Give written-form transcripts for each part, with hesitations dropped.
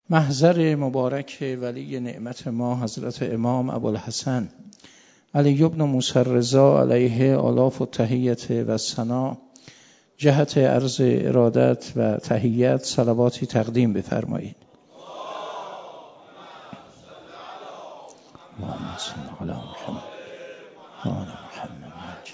محضر مبارک ولی نعمت ما حضرت امام ابوالحسن علی بن موسی الرضا علیه آلاف التحیت و ثنا جهت عرض ارادت و تحیت صلواتی تقدیم بفرمایید. اللهم صل علی محمد و آل محمد.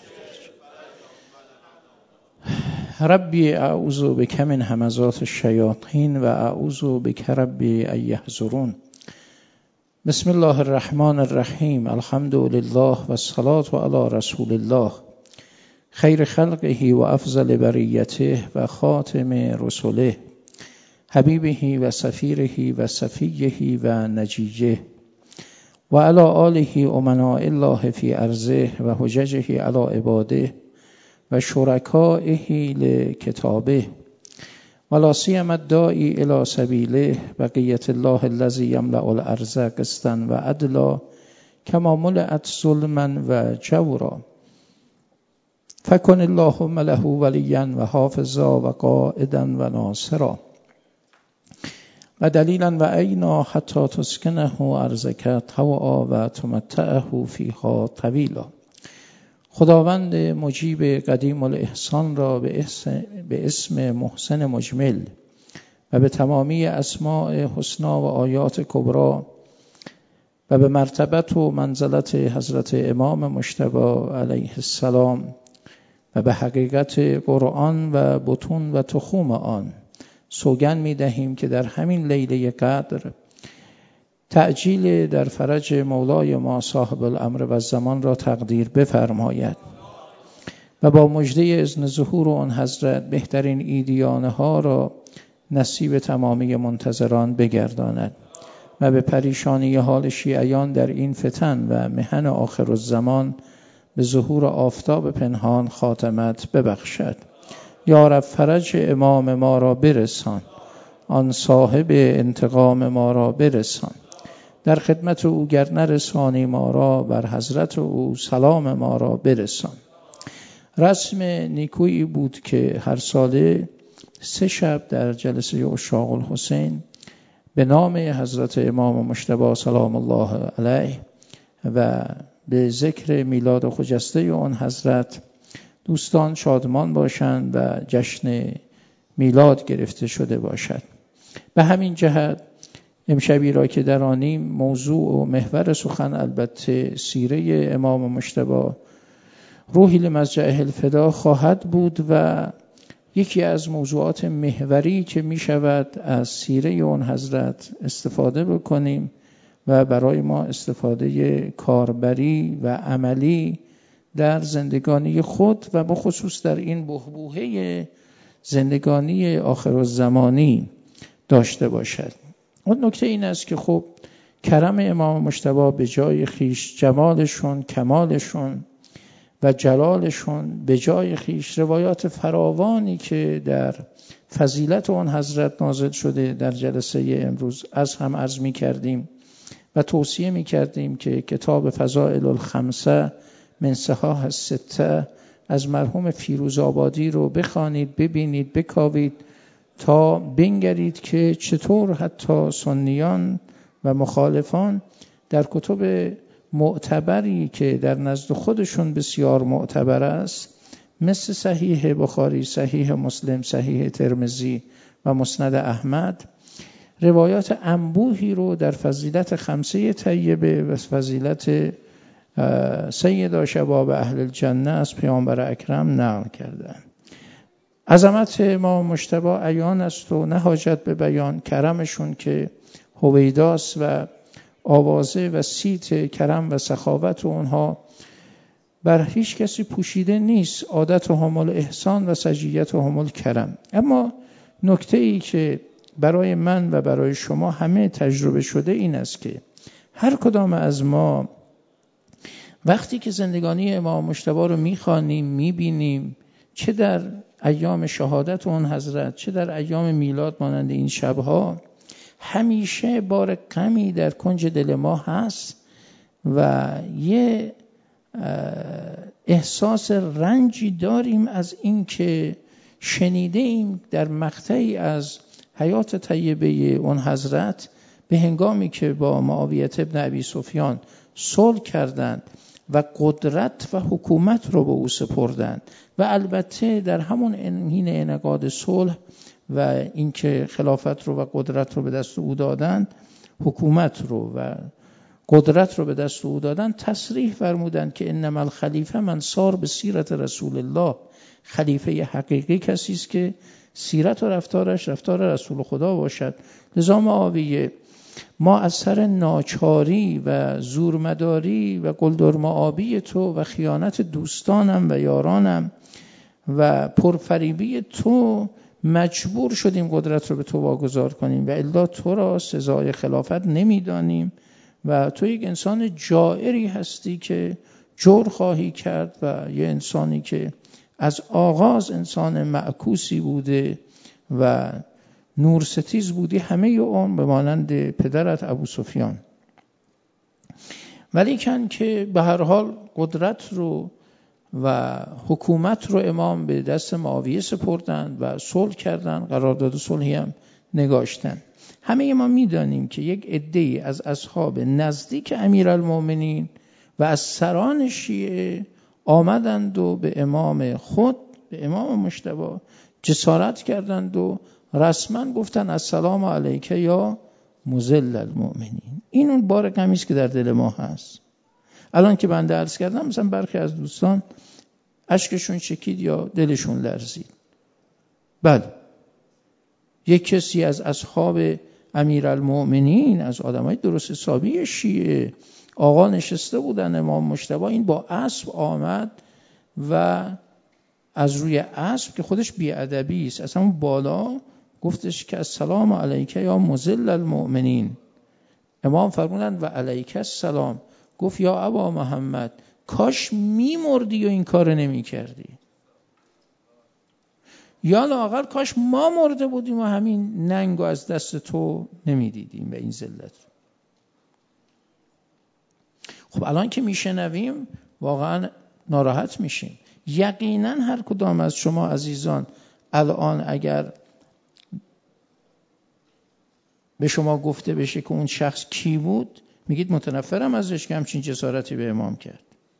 ربی اعوذ بک من همزات الشیاطین و اعوذ بک ربی ان یحضرون. بسم الله الرحمن الرحیم. الحمد لله و الصلاة علی رسول الله خیر خلقه و افضل بریته و خاتم رسله حبیبه و سفیره و صفیه و نجیه و علی آله امناء الله فی ارضه و حججه علی عباده و شرکائه لکتابه و لا سیما الداعی الی سبیله بقیت الله الذی یملأ الارض قسطا و عدلا کما ملئت ظلما و جورا فکن اللهم له ولیا و حافظا و قائدا و ناصرا و دلیلا و عینا حتی تسکنه ارضک طوعا و تمتعه فیها طویلا. خداوند مجیب قدیم الاحسان را به اسم محسن مجمل و به تمامی اسماء حسنا و آیات کبرا و به مرتبت و منزلت حضرت امام مجتبی علیه السلام و به حقیقت قرآن و بطون و تخوم آن سوگند می دهیم که در همین لیله قدر تعجیل در فرج مولای ما صاحب الامر و الزمان را تقدیر بفرماید و با مژده اذن ظهور آن حضرت بهترین عیدیانه ها را نصیب تمامی منتظران بگرداند و به پریشانی حال شیعیان در این فتن و محن آخر الزمان به ظهور آفتاب پنهان خاتمت ببخشد. یا رب فرج امام ما را برسان، آن صاحب انتقام ما را برسان. در خدمت او گر نرسانی ما را، بر حضرت او سلام ما را برسان. رسم نیکویی بود که هر ساله 3 شب در جلسه عشاق الحسین به نام حضرت امام مجتبی سلام الله علیه و به ذکر میلاد خجسته آن حضرت دوستان شادمان باشند و جشن میلاد گرفته شده باشد. به همین جهت امشبی را که درانیم موضوع و محور سخن البته سیره امام مجتبی روحی لمضجعه الفدا خواهد بود و یکی از موضوعات محوری که می شود از سیره اون حضرت استفاده بکنیم و برای ما استفاده کاربری و عملی در زندگانی خود و بخصوص در این بحبوحه زندگانی آخرالزمانی داشته باشد. اون نکته این است که خب کرم امام مجتبی به جای خیش، جمالشون، کمالشون و جلالشون به جای خیش، روایات فراوانی که در فضیلت اون حضرت نازل شده در جلسه امروز از هم عرض می کردیم و توصیه می کردیم که کتاب فضائل الخمسه من صحاح السته از مرحوم فیروزآبادی رو بخوانید، ببینید، بکاوید تا بنگرید که چطور حتی سنیان و مخالفان در کتب معتبری که در نزد خودشون بسیار معتبر است مثل صحیح بخاری، صحیح مسلم، صحیح ترمذی و مسند احمد روایات انبوهی رو در فضیلت خمسه طیبه و فضیلت سید شباب اهل الجنه از پیامبر اکرم نقل کردند. عظمت امام مجتبی عیان است و نه حاجت به بیان. کرمشون که هویداست و آوازه و سیت کرم و سخاوت اونها بر هیچ کسی پوشیده نیست. عادت هم الاحسان و سجیت هم الکرم. اما نکته ای که برای من و برای شما همه تجربه شده این است که هر کدام از ما وقتی که زندگانی امام مجتبی رو میخوانیم، میبینیم، چه در ایام شهادت اون حضرت چه در ایام میلاد مانند این شبها، همیشه بار غمی در کنج دل ما هست و یه احساس رنجی داریم از این که شنیده ایم در مقطعی از حیات طیبه اون حضرت به هنگامی که با معاویه ابن ابی سفیان صلح کردند و قدرت و حکومت رو به او سپردند و البته در همون حین انعقاد صلح و اینکه خلافت رو و قدرت رو به دست او دادند، حکومت رو و قدرت رو به دست او دادن، تصریح فرمودند که انما الخلیفه من سار به سیرت رسول الله. خلیفه حقیقی کسی است که سیرت و رفتارش رفتار رسول خدا باشد. لذا معاویه، ما از سر ناچاری و زورمداری و قلدرمآبی تو و خیانت دوستانم و یارانم و پرفریبی تو مجبور شدیم قدرت رو به تو واگذار کنیم و الا تو را سزای خلافت نمیدانیم و تو یک انسان جائری هستی که جور خواهی کرد و یه انسانی که از آغاز انسان معکوسی بوده و نورستیز بودی همه اون به مانند پدرت ابو سفیان. ولیکن که به هر حال قدرت رو و حکومت رو امام به دست معاویه سپردند و صلح کردند، قرارداد صلحی هم نگاشتند. همه ما میدانیم که یک عده‌ای از اصحاب نزدیک امیرالمومنین و از سران شیعه آمدند و به امام خود، به امام مجتبی جسارت کردند و رسما گفتن السلام علیک یا مذل المؤمنین. این اون بار غمی است که در دل ما هست. الان که بنده عرض کردم مثلا برخی از دوستان اشکشون چکید یا دلشون لرزید. بله، یک کسی از اصحاب امیرالمؤمنین، از آدمای درست حسابی شیعه، آقا نشسته بودن امام مجتبی، این با اسب آمد و از روی اسب که خودش بی‌ادبی است، اصلا اون بالا گفتش که السلام علیک یا مذل المؤمنین. امام فرمودند و علیک السلام. گفت یا ابا محمد، کاش میمردی و این کار نمی کردی، یا لااقل کاش ما مرده بودیم و همین ننگو از دست تو نمی دیدیم و این ذلت. خب الان که میشنویم واقعا ناراحت میشیم. یقینا هر کدام از شما عزیزان الان اگر به شما گفته بشه که اون شخص کی بود، میگید متنفرم ازش که همچین جسارتی به امام کرد.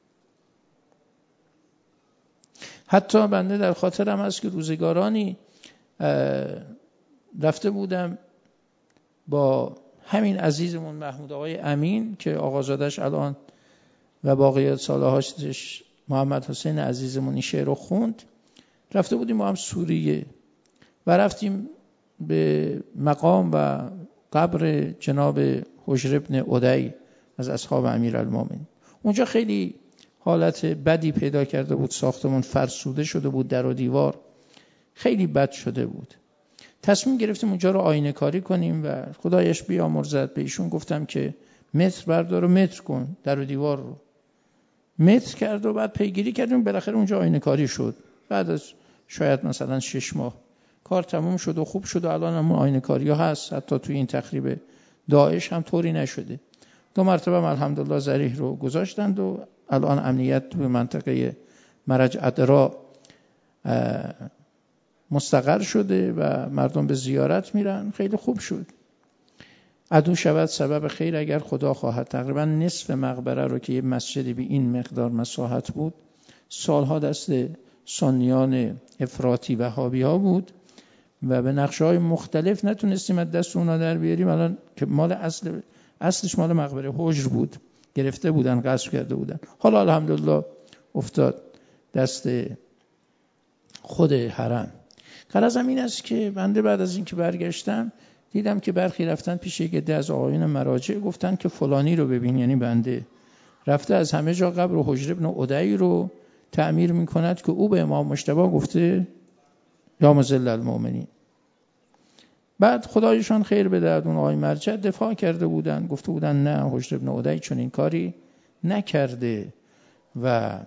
حتی بنده در خاطرم هست که روزگارانی رفته بودم با همین عزیزمون محمود آقای امین که آقازادش الان و باقیات سالهاشش محمد حسین عزیزمون این شعر رو خوند، رفته بودیم با هم سوریه و رفتیم به مقام و قبر جناب حجر ابن عدی از اصحاب امیرالمومنین. اونجا خیلی حالت بدی پیدا کرده بود، ساختمون فرسوده شده بود، در و دیوار خیلی بد شده بود. تصمیم گرفتیم اونجا رو آینه کاری کنیم و خدایش بیامرزد به ایشون گفتم که متر بردار و متر کن، در و دیوار رو متر کرد و بعد پیگیری کردیم، بالاخره اونجا آینه کاری شد. بعد از شاید مثلا 6 ماه کار تموم شد و خوب شد و الان هم آینه کاری ها هست. حتی توی این تخریب داعش هم طوری نشده. 2 مرتبه الحمدلله ذریح رو گذاشتند و الان امنیت به منطقه مرج ادرا مستقر شده و مردم به زیارت میرن. خیلی خوب شد. عدو شود سبب خیر اگر خدا خواهد. تقریبا نصف مقبره رو که یه مسجدی به این مقدار مساحت بود سالها دست سنیان افراطی وهابی ها بود و به نقشه‌های مختلف نتونستیم از دست اونا در بیاریم. الان که مال اصلش مال مقبره حجر بود، گرفته بودن، غصب کرده بودن. حالا الحمدلله افتاد دست خود حرم. غرضم این است که بنده بعد از این که برگشتم دیدم که برخی رفتن پیش یک عده از آقایون مراجع، گفتن که فلانی رو ببین، یعنی بنده رفته از همه جا قبر حجر ابن عدی رو تعمیر میکند که او به امام مجتبی گفته یا مذل المؤمنین. بعد خدایشان خیر بده اون آقای مرجع دفاع کرده بودن، گفته بودن نه، حجر ابن عدی چون این کاری نکرده و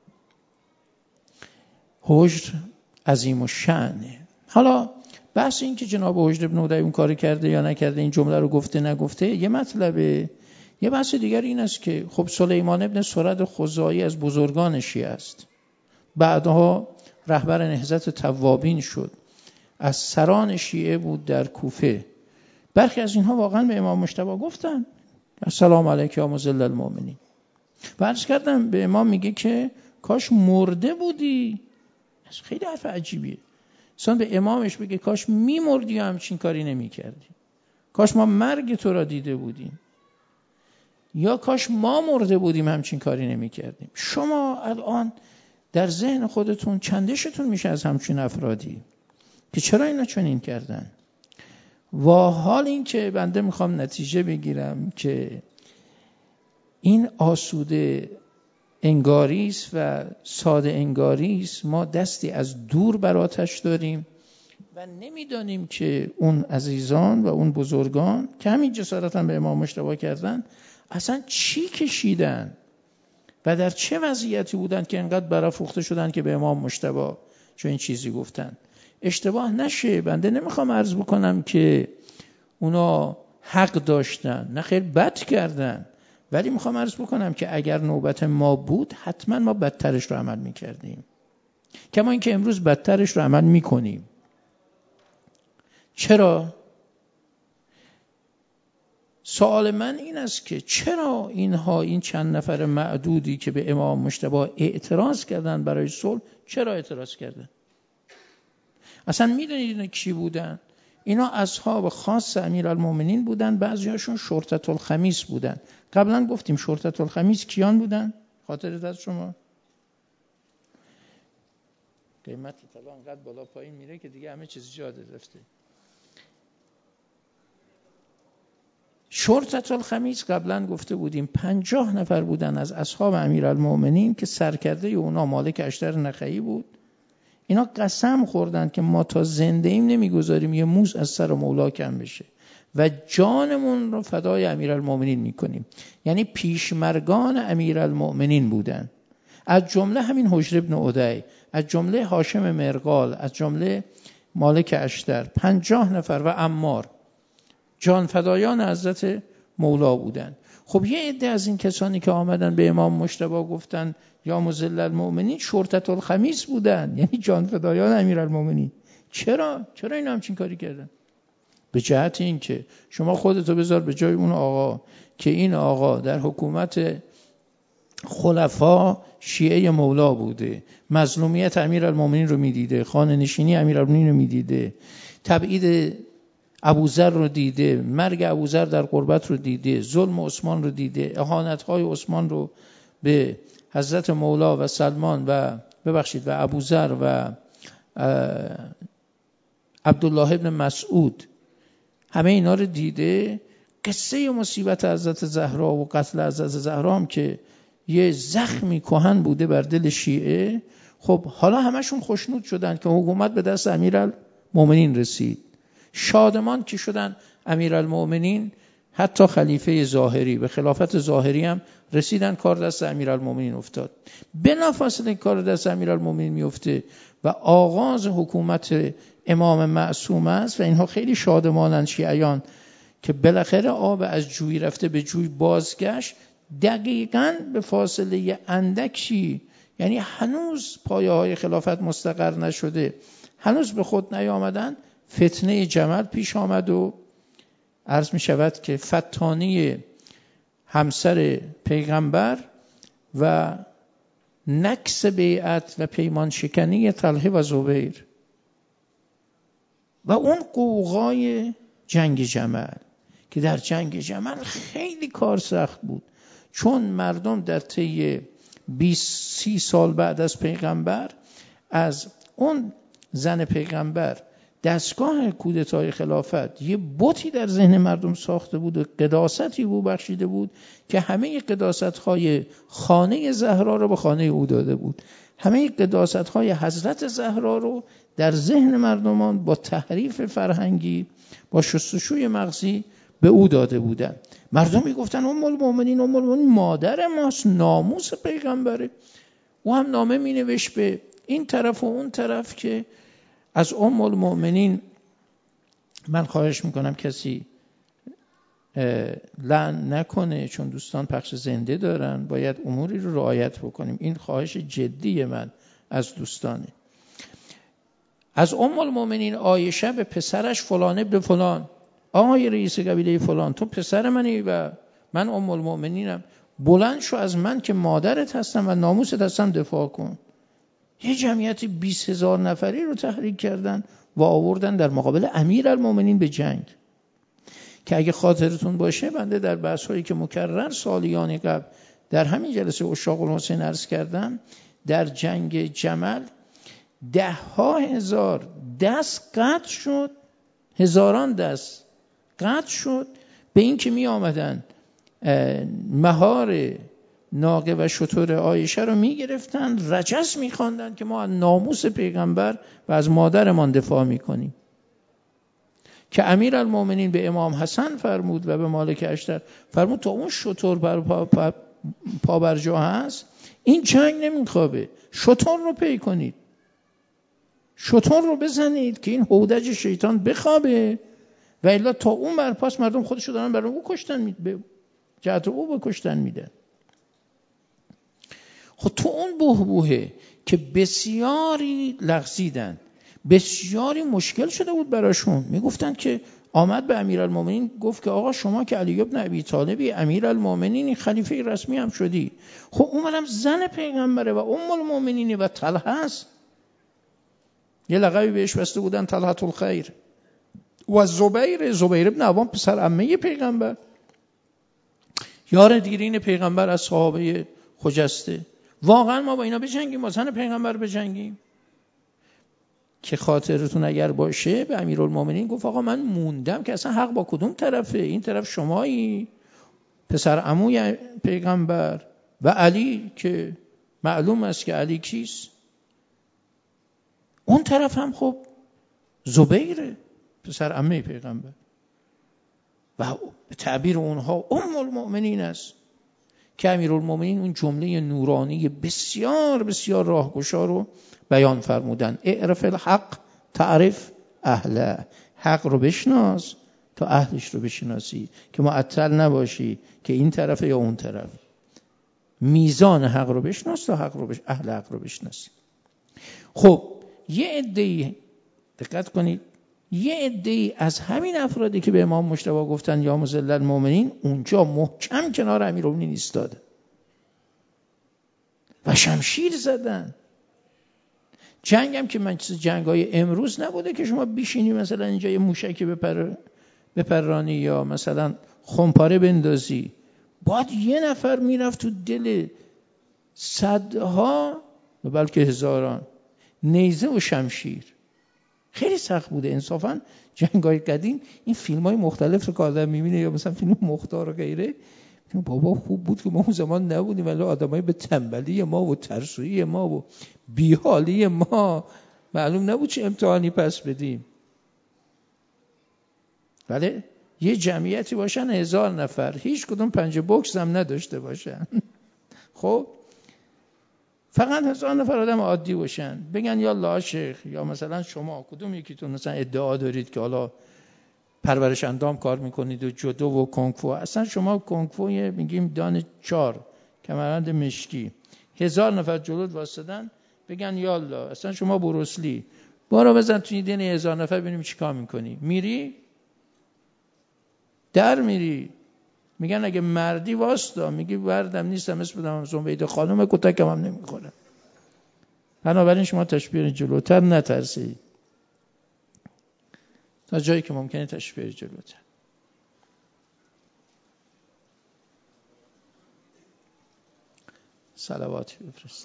حجر عظیم الشأنه. حالا بحث این که جناب حجر ابن عدی اون کاری کرده یا نکرده، این جمله رو گفته نگفته یه مطلبه. یه بحث دیگر این است که خب سلیمان ابن سرد خزاعی از بزرگان شیعه است، بعدها رهبر نهضت توابین شد، از سران شیعه بود در کوفه. برخی از اینها واقعا به امام مجتبی گفتن السلام علیک یا مذل المؤمنین. و عرض کردم به امام میگه که کاش مرده بودی. خیلی حرف عجیبیه. اصلا به امامش بگه کاش میمردی و همچین کاری نمیکردی، کاش ما مرگ تو را دیده بودیم، یا کاش ما مرده بودیم همچین کاری نمیکردیم. شما الان در ذهن خودتون چندشتون میشه از همچین افرادی که چرا اینا چنین کردن؟ و حال این که بنده میخوام نتیجه بگیرم که این آسوده انگاریست و ساده انگاریست. ما دستی از دور بر آتش داریم و نمیدانیم که اون عزیزان و اون بزرگان که همین جسارت به امام مجتبی کردن اصلا چی کشیدن و در چه وضعیتی بودن که انقدر برافروخته شدن که به امام مجتبی چون این چیزی گفتن. اشتباه نشه، بنده نمیخوام عرض بکنم که اونا حق داشتن، نه خیر بد کردن، ولی میخوام عرض بکنم که اگر نوبت ما بود حتما ما بدترش رو عمل میکردیم، کما اینکه امروز بدترش رو عمل میکنیم. چرا؟ سوال من این است که چرا اینها این چند نفر معدودی که به امام مجتبی اعتراض کردن برای صلح، چرا اعتراض کردن؟ اصلا میدونید اینا کی بودن؟ اینا اصحاب خاص امیرالمومنین بودن، بعضیاشون شرطة الخمیس بودن. قبلا گفتیم شرطة الخمیس کیان بودن؟ خاطرت از شما؟ قیمت طلا انقدر بالا پایین میره که دیگه همه چیز جا رفته. شرطة الخمیس قبلا گفته بودیم 50 نفر بودن از اصحاب امیرالمومنین که سرکرده اونا مالک اشتر نخعی بود. اینا قسم خوردن که ما تا زنده ایم نمیگذاریم یه موز از سر مولا کم بشه و جانمون رو فدای امیرالمومنین میکنیم. یعنی پیشمرگان امیرالمومنین بودن، از جمله همین حجر ابن عدی، از جمله هاشم مرغال، از جمله مالک اشتر. 50 نفر و عمار جان فدایان حضرت مولا بودن. خب یه عده از این کسانی که آمدن به امام مجتبی گفتن یا مذل المؤمنین شرطة الخمیس بودن، یعنی جان فدایان امیرالمومنین. چرا اینا همچین کاری کردن؟ به جهت این که شما خودتو بذار به جای اون آقا که این آقا در حکومت خلفا شیعه مولا بوده، مظلومیت امیرالمومنین رو میدیده، خانه نشینی امیرالمومنین رو میدیده، تبعید ابوذر رو دیده، مرگ ابوذر در غربت رو دیده، ظلم عثمان رو دیده، اهانت‌های عثمان رو به حضرت مولا و سلمان و ابوذر و عبدالله ابن مسعود، همه اینا رو دیده. قصه مصیبت حضرت زهرا و قتل حضرت زهرا هم که یه زخمی کهن بوده بر دل شیعه. خب حالا همشون خوشنود شدن که حکومت به دست امیرالمومنین رسید، شادمان که شدن امیرالمومنین. حتی خلیفه ظاهری به خلافت ظاهری هم رسیدن، کار دست امیرالمومنین افتاد. بلافاصله کار دست امیرالمومنین میفته و آغاز حکومت امام معصوم است و اینها خیلی شادمانند شیعیان که بالاخره آب از جوی رفته به جوی بازگشت. دقیقاً به فاصله اندکی، یعنی هنوز پایه های خلافت مستقر نشده، هنوز به خود نیامدن، فتنه جمل پیش آمد و عرض می شود که فتانی همسر پیغمبر و نکس بیعت و پیمان شکنی طلحه و زبیر و اون قوقای جنگ جمل که در جنگ جمل خیلی کار سخت بود، چون مردم در طی 20-30 سال بعد از پیغمبر از اون زن پیغمبر دستگاه کودتای خلافت یه بتی در ذهن مردم ساخته بود و قداستی او بخشیده بود که همه قداست‌های خانه زهرا رو به خانه او داده بود، همه قداست‌های حضرت زهرا رو در ذهن مردمان با تحریف فرهنگی، با شستشوی مغزی به او داده بودن. مردم میگفتن ام المؤمنین مادر ماست، ناموس پیغمبره. او هم نامه مینوشت به این طرف و اون طرف که از ام المؤمنین من خواهش میکنم کسی لعن نکنه، چون دوستان پخش زنده دارن، باید اموری رو رعایت بکنیم. این خواهش جدی من از دوستانه. از ام المؤمنین عایشه به پسرش فلان ابن فلان، آقای رئیس قبیله فلان، تو پسر منی و من ام المؤمنینم، بلند شو از من که مادرت هستم و ناموست هستم دفاع کن. یه جمعیت 20,000 نفری رو تحریک کردن و آوردن در مقابل امیرالمؤمنین به جنگ. که اگه خاطرتون باشه بنده در بحث‌هایی که مکرر سالیان قبل در همین جلسه عشاق الحسین عرض کردم، در جنگ جمل 10,000 دست قطع شد، هزاران دست قطع شد به این که می آمدن مهار ناقه و شتر عایشه رو می گرفتن، رجس می خواندن که ما از ناموس پیغمبر و از مادرمان دفاع می کنیم. که امیرالمؤمنین به امام حسن فرمود و به مالک اشتر فرمود تا اون شتر پا بر جا هست این جنگ نمیخوابه، شتر رو پی کنید، شتر رو بزنید که این هودج شیطان بخوابه و الا تا اون برپاس مردم خودشو دارن برای او کشتن میده، جهت او بکشتن میده. خب تو اون بحبوحه که بسیاری لغزیدن، بسیاری مشکل شده بود براشون، میگفتن که آمد به امیرالمؤمنین گفت که آقا شما که علی ابن ابی طالبی امیرالمؤمنین خلیفه رسمی هم شدی، خب اونم زن پیغمبره و ام المؤمنین و طلحه است، یه لقبی بهش بسته بودن طلحة الخیر. و زبیر ابن عوام پسر عمه پیغمبر، یار دیرین پیغمبر از صحابه خجسته. واقعا ما با اینا بجنگیم، با زن پیغمبر بجنگیم؟ که خاطرتون اگر باشه به امیرالمؤمنین گفت آقا من موندم که اصلا حق با کدوم طرفه، این طرف شمایی پسر عموی پیغمبر و علی که معلوم است که علی کیست، اون طرف هم خب زبیره پسر عمه پیغمبر و به تعبیر اونها ام المؤمنین است. که امیرالمؤمنین اون جمله نورانی بسیار بسیار راهگشا رو بیان فرمودن: اعرف الحق تعرف اهله، حق رو بشناس تا اهلش رو بشناسی، که معطل نباشی که این طرف یا اون طرف. میزان حق رو بشناس تا اهل حق رو بشناسی. خب یه عده‌ای دقت کنید، یه عده‌ای از همین افرادی که به امام مجتبی گفتن یا مذل المؤمنین اونجا محکم کنار امیرالمؤمنین ایستاده و شمشیر زدن. جنگ هم که مثل جنگ‌های امروز نبوده که شما بشینی مثلا اینجا یه موشکی بپرانی یا مثلا خمپاره بندازی. باید یه نفر میرفت تو دل صدها و بلکه هزاران نیزه و شمشیر. خیلی سخت بوده. انصافا جنگ‌های قدیم این فیلم‌های مختلف رو که آدم می‌بینه یا مثلا فیلم مختار و غیره، بابا خوب بود که ما اون زمان نبودیم، ولی آدمای به تنبلی ما و ترسویی ما و بیحالی ما معلوم نبود چه امتحانی پس بدیم. ولی یه جمعیتی باشن 1000 نفر، هیچ کدوم پنجه بوکس هم نداشته باشن خب فقط 1000 نفر آدم عادی باشن، بگن یا الله شیخ یا مثلا شما کدوم یکیتون مثلا ادعا دارید که حالا پرورش اندام کار میکنید و جودو و کنگ فو، اصلا شما کنگ فو میگیم دان 4 کمربند مشکی، 1000 نفر جلوت واسدن بگن یا الله اصلا شما بروسلی، برو بزن توی دین 1000 نفر ببینیم چیکار میکنی. میری در میری، میگن اگه مردی واسطا، میگی وردم نیستم، اسم بدم زنبیده خانم، کتکم هم نمیخوره. بنابراین شما تشبیه جلوتر نترسید تا جایی که ممکنه تشبیه جلوتر. صلواتی بفرست.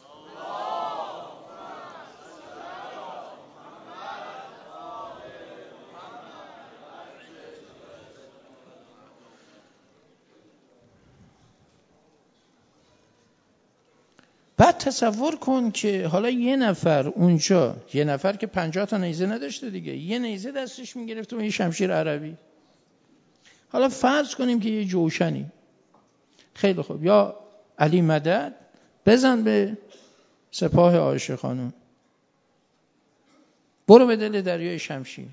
بعد تصور کن که حالا یه نفر اونجا، یه نفر که 50 تا نیزه نداشته دیگه، یه نیزه دستش میگرفت و یه شمشیر عربی. حالا فرض کنیم که یه جوشنی، خیلی خوب، یا علی مدد بزن به سپاه عایشه خانم، برو به دل دریای شمشیر.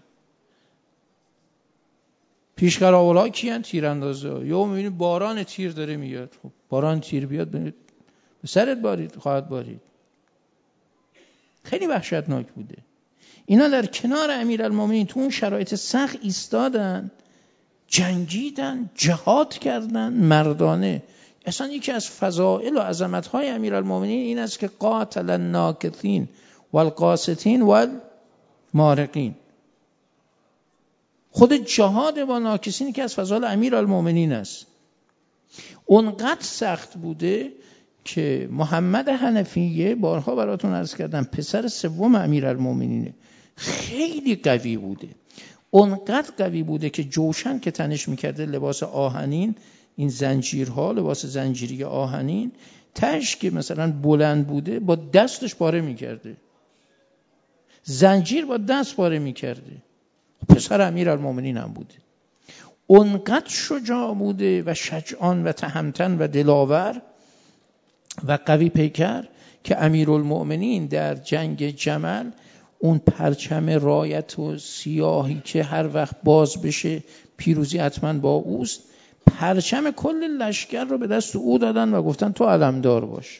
پیشقراولا کیان؟ تیراندازا. یا میبینی باران تیر داره میاد، خب باران تیر بیاد به سرت خواهد بارید. خیلی وحشتناک بوده. اینا در کنار امیرالمومنین تو اون شرایط سخت ایستادن، جنگیدن، جهاد کردن مردانه. اصلا یکی از فضائل و عظمت‌های امیرالمومنین این است که قاتل الناکثین والقاسطین والمارقین. خود جهاد با ناکسین که از فضائل امیرالمومنین است. اونقدر سخت بوده که محمد حنفیه، بارها براتون عرض کردم، پسر سوم امیرالمومنینه، خیلی قوی بوده. اونقدر قوی بوده که جوشن که تنش میکرده لباس آهنین، این زنجیرها، لباس زنجیری آهنین، تش که مثلا بلند بوده با دستش پاره میکرده، زنجیر با دست پاره میکرده. پسر امیرالمومنین هم بوده. اونقدر شجاع بوده و شجعان و تهمتن و دلاور و قوی پیکر که امیرالمومنین در جنگ جمل اون پرچم رایت و سیاهی که هر وقت باز بشه پیروزی حتما با اوست، پرچم کل لشکر رو به دست او دادن و گفتن تو علمدار باش.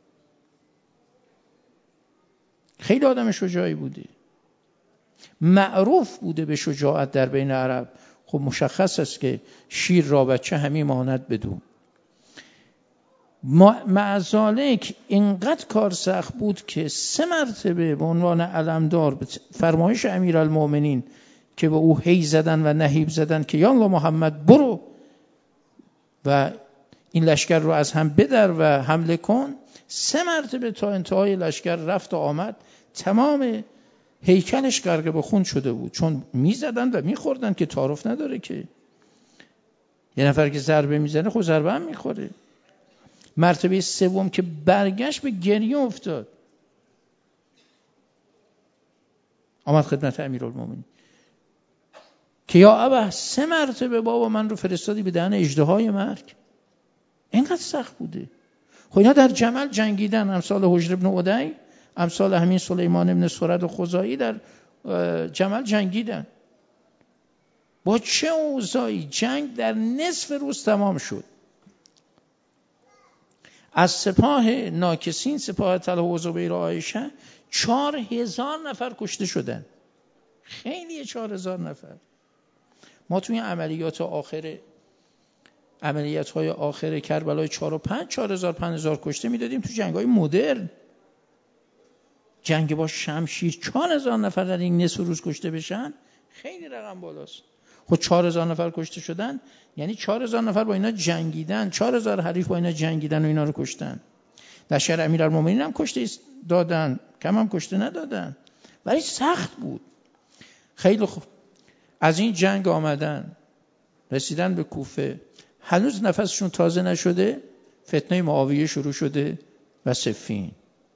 خیلی آدم شجاعی بوده، معروف بوده به شجاعت در بین عرب. خب مشخص است که شیر را بچه همی ماند بدو. معذالک اینقدر کار سخت بود که 3 مرتبه به عنوان علمدار به فرمایش امیرالمومنین که به او هی زدن و نهیب زدن که یا الله محمد برو و این لشکر رو از هم بدر و حمله کن، 3 مرتبه تا انتهای لشکر رفت و آمد. تمام هیکلش غرق به خون شده بود، چون میزدن و میخوردن که تعارف نداره که یه نفر که ضربه میزنه خود ضربه هم میخوره. مرتبه 3 که برگشت به گریه افتاد، آمد خدمت امیرالمومنین که یا ابا 3 مرتبه بابا من رو فرستادی به دهن اژدهای مرگ. اینقدر سخت بوده. خب اینا در جمل جنگیدن، امثال حجر ابن عدی، امثال همین سلیمان ابن سرد و خزاعی در جمل جنگیدن. با چه اوضاعی؟ جنگ در نصف روز تمام شد. از سپاه ناکسین، سپاه طلحه و زبیر و عایشه، 4000 نفر کشته شدن. خیلیه 4000 نفر. ما توی عملیات‌های آخر کربلای 4 و 5 4000 کشته میدادیم تو جنگ‌های مدرن. جنگ با شمشیر 4000 نفر در این نصف روز کشته بشن، خیلی رقم بالاست. خود 4000 نفر کشته شدن یعنی 4000 نفر با اینا جنگیدن، 4000 حریف با اینا جنگیدن و اینا رو کشتن. لشکر امیرالمومنین هم کشته دادن، کم هم کشته ندادن، ولی سخت بود. خیلی خوب. از این جنگ آمدن رسیدن به کوفه، هنوز نفسشون تازه نشده فتنه معاویه شروع شده و صفین.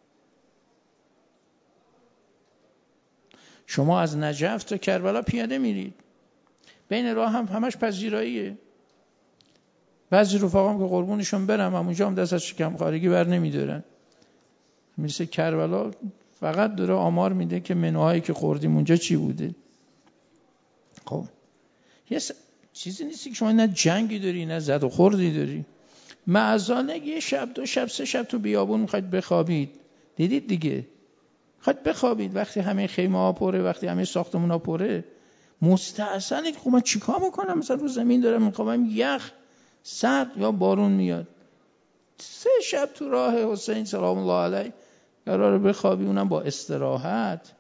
شما از نجف تا کربلا پیاده میرید، بین راه هم همش پذیراییه. بعضی رفقام که قربونشون برم اونجا هم دست از شکم خارگی بر نمیدارن. مثل کربلا فقط داره آمار میده که منوهایی که خوردیم اونجا چی بوده. خب یه چیزی نیستی که شما نه جنگی داری نه زد و خوردی داری. معذانه یه شب 2 شب 3 شب تو بیابون میخواید بخوابید، دیدید دیگه، خواهید بخوابید، وقتی همه خیمه ها پره، وقتی همه ساختمون ها پره، مستعصلید خب من چیکار بکنم؟ مثلا رو زمین دارم میخوابم، یخ، سرد یا بارون میاد. 3 شب تو راه حسین سلام الله علیه قراره بخوابی، اونم با استراحت.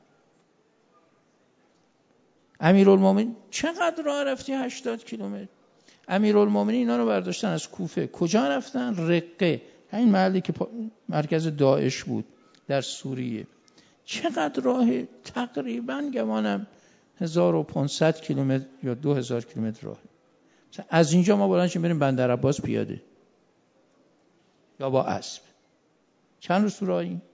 امیرالمومنین چقدر راه رفتی؟ 80 کیلومتر. امیرالمومنین اینا رو برداشتن از کوفه. کجا رفتن؟ رقه، همین محلی که مرکز داعش بود در سوریه. چقدر راه؟ تقریبا گمانم 1500 کیلومتر یا 2000 کیلومتر راه. از اینجا ما بلند شیم بریم بندر عباس پیاده یا با اسب. چند روز تو راهیم؟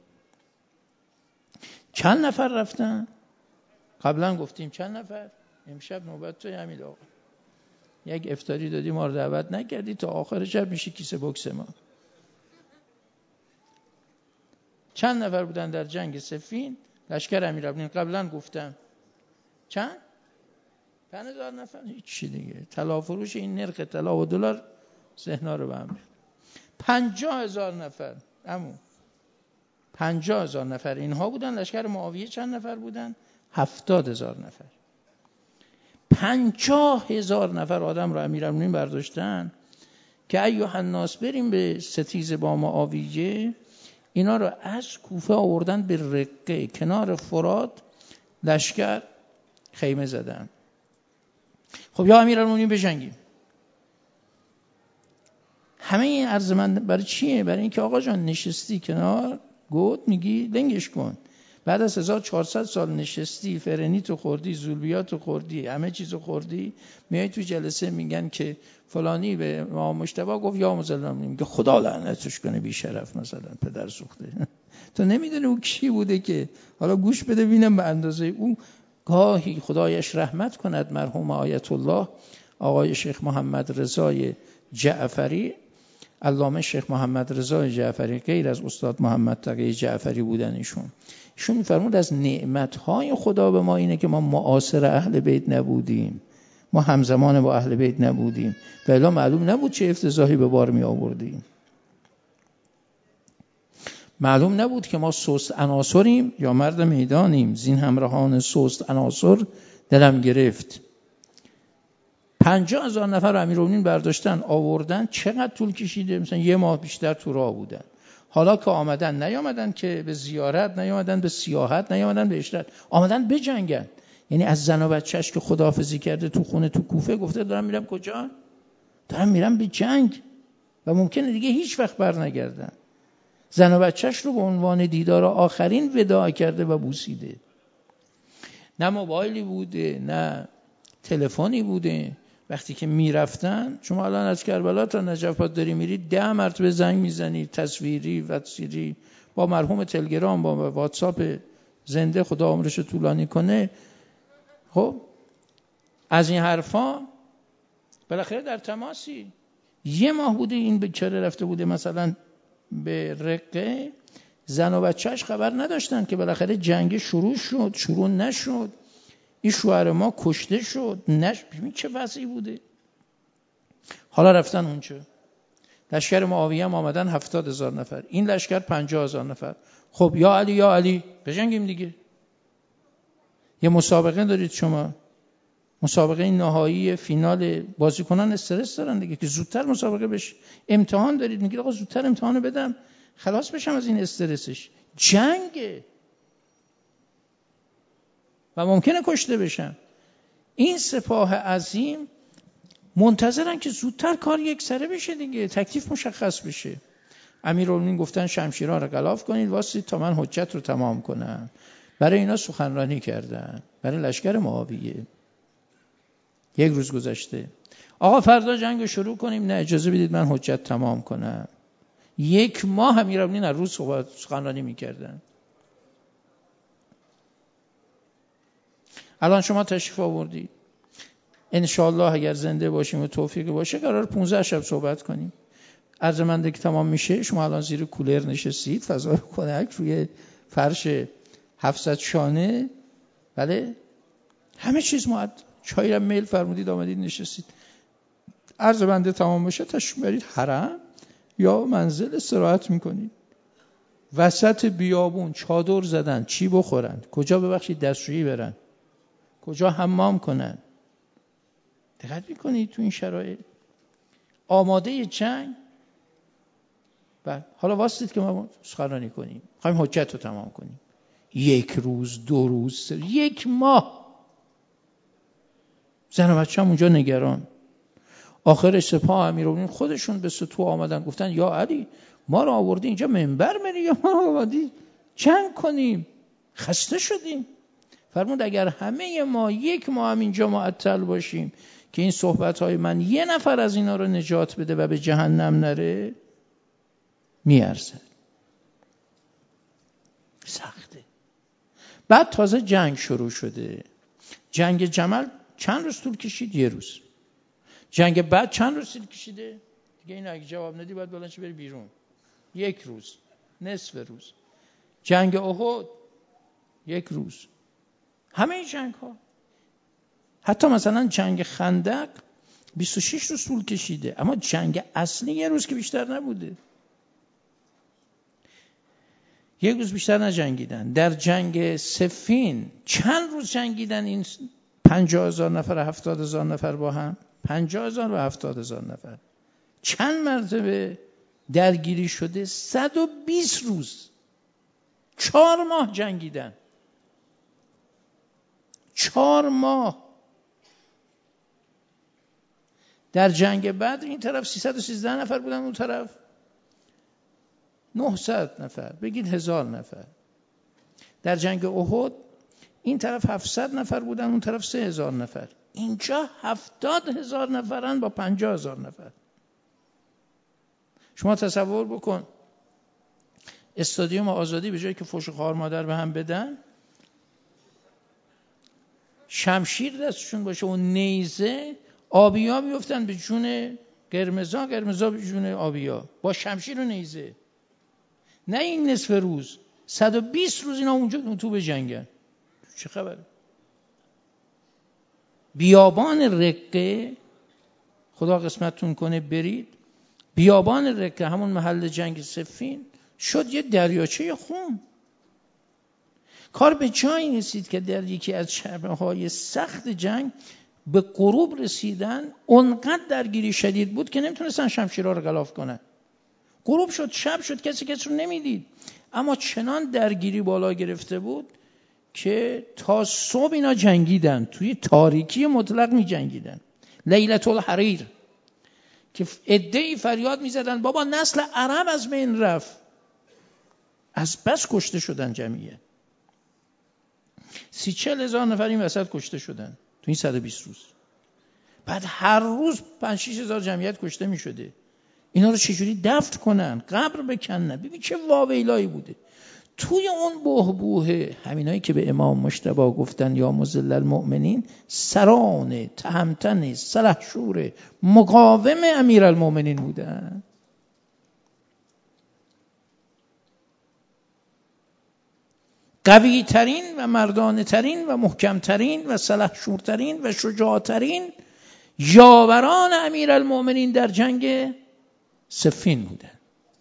چند نفر رفتن؟ قبلا گفتیم چند نفر؟ امشب نوبت توی حمید آقا. یک افطاری دادی ما رو دعوت نکردی، تا آخر شب میشه کیسه بوکس ما. چند نفر بودن در جنگ صفین؟ لشکر امیرالمومنین قبلا گفتم چند؟ 5000 نفر. هیچی دیگه. طلا فروش این نرخ طلا و دلار ذهنا رو به هم ریخت. 50000 نفر. همون 50000 نفر اینها بودن. لشکر معاویه چند نفر بودن؟ 70,000 نفر. 50,000 نفر آدم رو امیرالمومنین برداشتن که ایها الناس بریم به ستیز با معاویه. اینا رو از کوفه آوردن به رقه کنار فرات، لشکر خیمه زدن. خب یا امیرالمومنین بجنگیم. همه این عرض من برای چیه؟ برای اینکه آقا جان نشستی کنار گود میگی لنگش کن. بعد از 1400 سال نشستی، فرنیتو خوردی، زولبیاتو خوردی، همه چیزو خوردی، میای تو جلسه میگن که فلانی به ما مجتبی گفت یا مسلمان، میگه خدا لعنتش کنه بی شرف، مثلا پدر سوخته. تو نمیدونی او کی بوده که حالا گوش بده ببینم به اندازه او. گاهی خدایش رحمت کند مرحوم آیت الله آقای شیخ محمد رضای جعفری، علامه شیخ محمد رضای جعفری، غیر از استاد محمد تقی جعفری بودن ایشون می‌فرمود از نعمت‌های خدا به ما اینه که ما معاصر اهل بیت نبودیم، ما همزمان با اهل بیت نبودیم، و الا معلوم نبود چه افتضاحی به بار می آوردیم. معلوم نبود که ما سست عناصریم یا مرد میدانیم. زین همراهان سست عناصر دلم گرفت. 50,000 نفر امیرالمومنین برداشتن آوردن. چقدر طول کشیده؟ مثلا 1 ماه بیشتر تو راه بودن. حالا که آمدن، نیامدن که به زیارت، نیامدن به سیاحت، نیامدن به اشرت، آمدن بجنگن. یعنی از زن و بچه‌اش که خداحافظی کرده تو خونه تو کوفه، گفته دارم میرم کجا؟ دارم میرم به جنگ و ممکنه دیگه هیچ وقت برنگردن. زن و بچه‌اش رو به عنوان دیدار آخرین وداع کرده و بوسیده. نه موبایلی بوده، نه تلفنی بوده. وقتی که میرفتن، شما الان از کربلا تا نجف داری میرید 10 مرتبه زنگ میزنید، تصویری و تصویری، با مرحوم تلگرام، با واتساپ زنده، خدا عمرش طولانی کنه. خب از این حرفا بالاخره در تماسی. 1 ماه بوده این بیچاره رفته بوده مثلا به رقه، زن و بچه‌اش خبر نداشتن که بالاخره جنگ شروع شد، شروع نشد، این شوهر ما کشته شد، ببین چه وضعی بوده. حالا رفتن اونجا. لشکر معاویه هم آمدن 70,000 نفر، این لشکر 50,000 نفر. خب یا علی یا علی بجنگیم دیگه. یه مسابقه دارید شما، مسابقه نهایی فینال، بازیکنان استرس دارن دیگه که زودتر مسابقه بشه. امتحان دارید، میگید آقا زودتر امتحانو بدم خلاص بشم از این استرسش. جنگه و ممکنه کشته بشن. این سپاه عظیم منتظرن که زودتر کار یک سره بشه دیگه، تکلیف مشخص بشه. امیرالمومنین گفتن شمشیرها رو غلاف کنید واسید تا من حجت رو تمام کنم. برای اینا سخنرانی کردن، برای لشکر معاویه. 1 روز گذشته، آقا فردا جنگ رو شروع کنیم. نه اجازه بدید من حجت تمام کنم. 1 ماه امیرالمومنین هر روز سخنرانی میکردن. الان شما تشریف آوردید، انشاءالله اگر زنده باشیم و توفیق باشه قرار 15 شب صحبت کنیم. عرض من که تمام میشه، شما الان زیر کولر نشستید، فضای خنک روی فرش 700 شانه، بله همه چیز معد، چای هم میل فرمودید آمدید نشستید. عرض بنده تمام بشه تشریف برید حرم یا منزل استراحت میکنید. وسط بیابون چادر زدن، چی بخورن، کجا ببخشید دستشویی برن، کجا حمام کنن. دقت میکنید تو این شرایط آماده جنگ. و حالا واسطید که ما سخنرانی کنیم، خواهیم حجت رو تمام کنیم. 1 روز، 2 روز، 1 ماه. زن و بچه هم اونجا نگران. آخر سپاه امیرالمومنین خودشون به سطوح آمدن، گفتن یا علی ما رو آوردی اینجا منبر بری یا ما رو آوردی جنگ کنیم، خسته شدیم. فرمود اگر همه ما 1 ماه هم اینجا معطل باشیم که این صحبت‌های من 1 نفر از اینا رو نجات بده و به جهنم نره، میارزه. سخته. بعد تازه جنگ شروع شده. جنگ جمل چند روز طول کشید؟ 1 روز. جنگ بعد چند روز طول کشیده؟ دیگه این اگه جواب ندی باید بلند شی بری بیرون. 1 روز، نصف روز. جنگ احد 1 روز. همه این جنگ ها، حتی مثلا جنگ خندق 26 روز طول کشیده، اما جنگ اصلی 1 روز که بیشتر نبوده. یک روز بیشتر نجنگیدن. در جنگ صفین چند روز جنگیدن این 50,000 نفر 70,000 نفر با هم؟ 50,000 و 70,000 نفر. چند مرتبه درگیری شده؟ 120 روز. 4 ماه جنگیدن. 4 ماه. در جنگ بدر این طرف 313 نفر بودن، اون طرف 900 نفر، بگید 1000 نفر. در جنگ احد این طرف 700 نفر بودن، اون طرف 3000 نفر. اینجا 70,000 نفرن با 50,000 نفر. شما تصور بکن استادیوم آزادی به جایی که فوش خوار مادر به هم بدن، شمشیر دستشون باشه و نیزه، آبیا بیفتن به جون قرمزا، قرمزا به جون آبیا، با شمشیر و نیزه. نه این نصف روز، 120 روز اینا اونجا تو به جنگن. چه خبره؟ بیابان رقه، خدا قسمتتون کنه برید، بیابان رقه همون محل جنگ صفین شد یه دریاچه خون. کار به جایی رسید که در یکی از شب‌های سخت جنگ به غروب رسیدن، اونقدر درگیری شدید بود که نمیتونستن شمشیرها رو غلاف کنن. غروب شد، شب شد، کسی رو نمیدید، اما چنان درگیری بالا گرفته بود که تا صبح اینا جنگیدن، توی تاریکی مطلق می جنگیدن. لیلة الحریر که عده‌ای فریاد می زدن بابا نسل عرب از بین رفت، از بس کشته شدن جمعیه. 30-40 هزار نفر این وسط کشته شدن تو این 120 روز. بعد هر روز 5-6 هزار جمعیت کشته می شده. اینا رو چجوری دفن کنن، قبر بکنن؟ ببین چه واویلایی بوده. توی اون بحبوحه همینایی که به امام مجتبی گفتن یا مذل المؤمنین، سران تهمتن سلحشور مقاوم امیرالمؤمنین بودن. قوی ترین و مردانه ترین و محکم ترین و سلحشورترین و شجاع ترین یاوران امیرالمؤمنین در جنگ صفین بودن.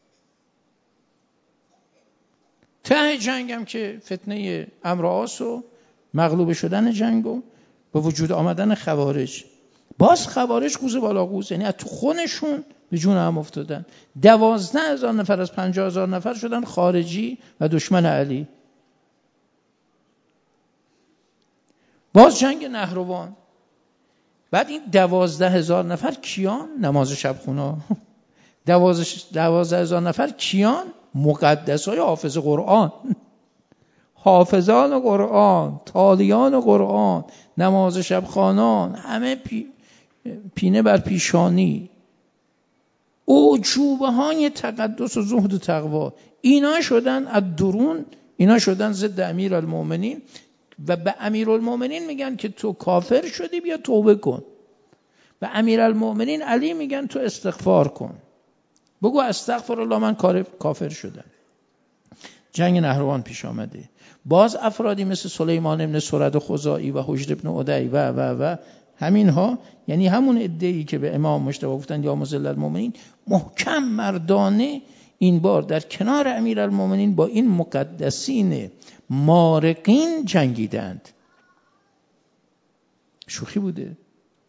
ته جنگ هم که فتنه عمرو و عاص و مغلوب شدن جنگ و به وجود آمدن خوارج، باز خوارج قوز بالا قوز، یعنی از تو خونشون به جون هم افتادن. 12,000 نفر از 50,000 نفر شدن خارجی و دشمن علی. باز جنگ نهروان. بعد این 12,000 نفر کیان؟ نماز شب خونا. 12,000 نفر کیان؟ مقدسای حافظ قرآن، حافظان قرآن، تالیان قرآن، نماز شب خوانان، همه پینه بر پیشانی، اعجوبه های تقدس و زهد و تقوا. اینا شدن از درون، اینا شدن ضد امیرالمؤمنین و به امیرالمؤمنین میگن که تو کافر شدی بیا توبه کن. به امیرالمؤمنین علی میگن تو استغفار کن، بگو استغفر الله من کافر شدم. جنگ نهروان پیش آمده. باز افرادی مثل سلیمان ابن سرد خزاعی و حجر ابن عدی و همین ها، یعنی همون عده‌ای که به امام مجتبی گفتن یا مذل المؤمنین، محکم مردانه این بار در کنار امیرالمؤمنین با این مقدسین مارقین جنگیدند. شوخی بوده؟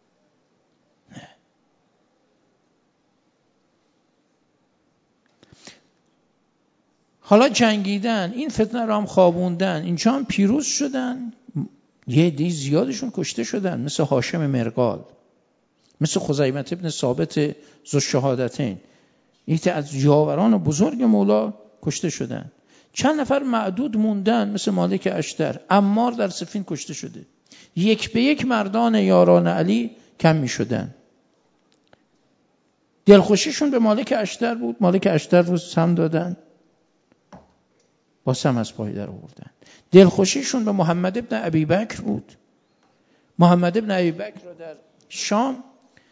حالا جنگیدن، این فتنه را هم خوابوندن، اینجا هم پیروز شدن. یه عده زیادشون کشته شدن، مثل هاشم مرغال، مثل خزیمة ابن ثابت ذوالشهادتین، یکی از یاوران بزرگ مولا کشته شدن. چند نفر معدود موندن مثل مالک اشتر. عمار در صفین کشته شده. یک به یک مردان یاران علی کم می شدن. دلخوشیشون به مالک اشتر بود. مالک اشتر رو سم دادن، با سم از پای در آوردن. دلخوشیشون به محمد ابن ابی بکر بود. محمد ابن ابی بکر رو در شام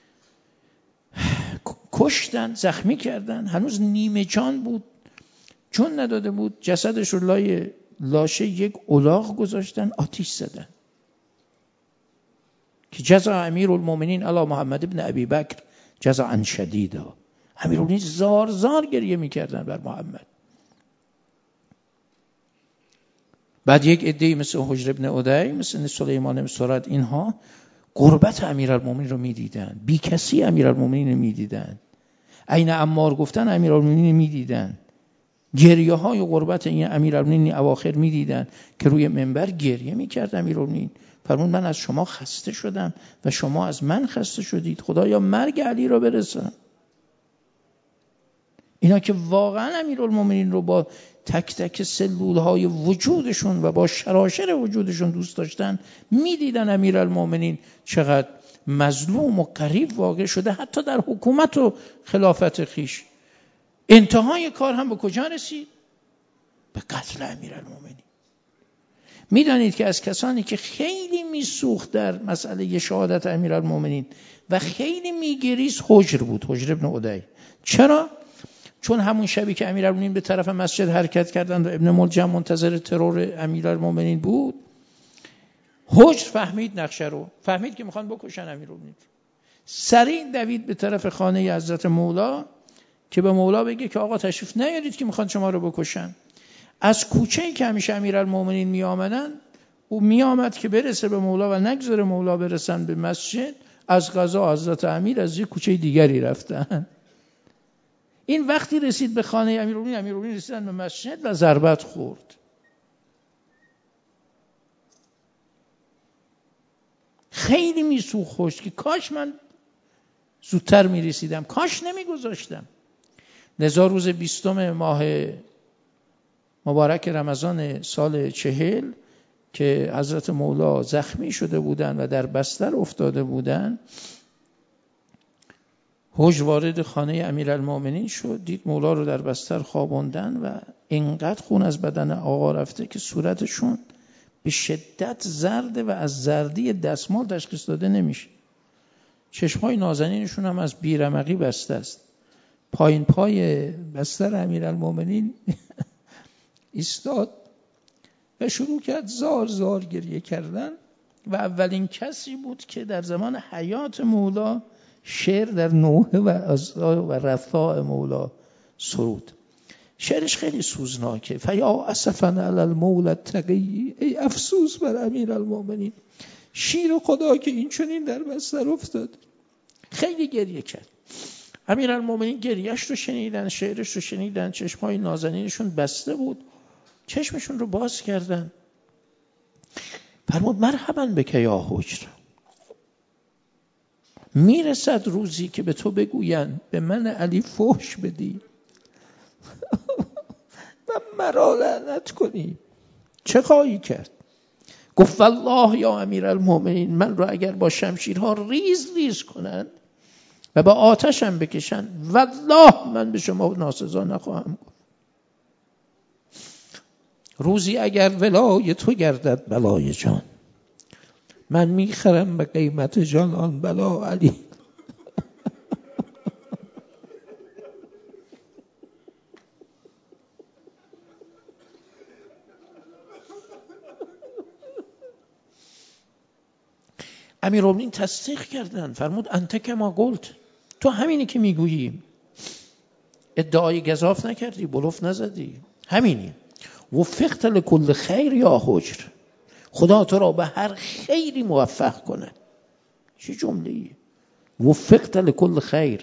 کشتن، زخمی کردن، هنوز نیمه جان بود، چون نداده بود جسدش رو لای لاشه یک الاغ گذاشتن، آتیش زدن که جزا امیرالمؤمنین علی محمد ابن ابی بکر جزاء شدیدا. امیرالمؤمنین زار زار گریه میکردن بر محمد. بعد یک عده‌ای مثل حجر ابن عدی، مثل سلیمان بن سرد، اینها قربت امیرالمومنین رو میدیدن، بی کسی امیرالمومنین رو میدیدن، عین عمار گفتن امیرالمومنین میدیدن، گریه های قربت این امیرالمومنین اواخر میدیدن که روی منبر گریه میکرد امیرالمومنین، فرمود من از شما خسته شدم و شما از من خسته شدید، خدایا مرگ علی را برسان. اینا که واقعا امیرالمومنین رو با تک تک سلولهای وجودشون و با شراشر وجودشون دوست داشتن، میدیدن امیرالمومنین چقدر مظلوم و غریب واقع شده، حتی در حکومت و خلافت خیش. انتهای کار هم به کجا رسید؟ به قتل امیرالمومنین. میدانید که از کسانی که خیلی میسوخت در مسئله شهادت امیرالمومنین و خیلی میگریست حجر بود، حجر ابن عدی. چرا؟ چون همون شبی که امیرالمومنین به طرف مسجد حرکت کردند و ابن ملجم منتظر ترور امیرالمومنین بود، حجر فهمید نقشه رو، فهمید که میخوان بکشن امیرالمومنین، سریع دوید به طرف خانه حضرت مولا که به مولا بگه که آقا تشریف نیارید که میخوان شما رو بکشن. از کوچه‌ای که همیشه امیرالمومنین میآمدن، او میآمد که برسه به مولا و نگذاره مولا برسن به مسجد، از قضا حضرت امیر از یک کوچه دیگری رفتن. این وقتی رسید به خانه امیرالمومنین رسیدن به مسجد و ضربت خورد. خیلی میسوخت خوش که کاش من زودتر میرسیدم، کاش نمیگذاشتم. لذا روز 20 ماه مبارک رمضان سال 40 که حضرت مولا زخمی شده بودند و در بستر افتاده بودند، حجر وارد خانه امیرالمومنین شد، دید مولا رو در بستر خوابوندن و اینقدر خون از بدن آقا رفته که صورتشون به شدت زرده و از زردی دستمال تشخیص داده نمیشه. چشمای نازنینشون هم از بیرمقی بسته است. پایین پای بستر امیرالمومنین ایستاد و شروع کرد زار زار گریه کردن و اولین کسی بود که در زمان حیات مولا شعر در نوحه و رفاع مولا سرود. شعرش خیلی سوزناکه. فیا اسفا علی المولا التقی، ای افسوس بر امیرالمومنین، شیر خدا که این چنین در بستر افتاد. خیلی گریه کرد. امیرالمومنین گریهش رو شنیدن، شعرش رو شنیدن، چشمای نازنینشون بسته بود، چشمشون رو باز کردن. فرمود مرحبا بک یا حجر، میرسد روزی که به تو بگوین به من علی فحش بدی و مرا لعنت کنی. چه خواهی کرد؟ گفت والله یا امیرالمومنین، من را اگر با شمشیرها ریز ریز کنند و با آتشم بکشن، والله من به شما ناسزا نخواهم گفت. روزی اگر ولای تو گردد بلای جان، من میخرم به قیمت جان آن بلا علی. امیرالمومنین تصدیق کردند، فرمود انت کما قلت، تو همینی که میگویی، ادعای گزاف نکردی، بلوف نزدی، همینی. وفقت لکل خیر یا حجر، خدا تو را به هر خیری موفق کنه. چه جمله‌ای؟ وفقت لکل خیر.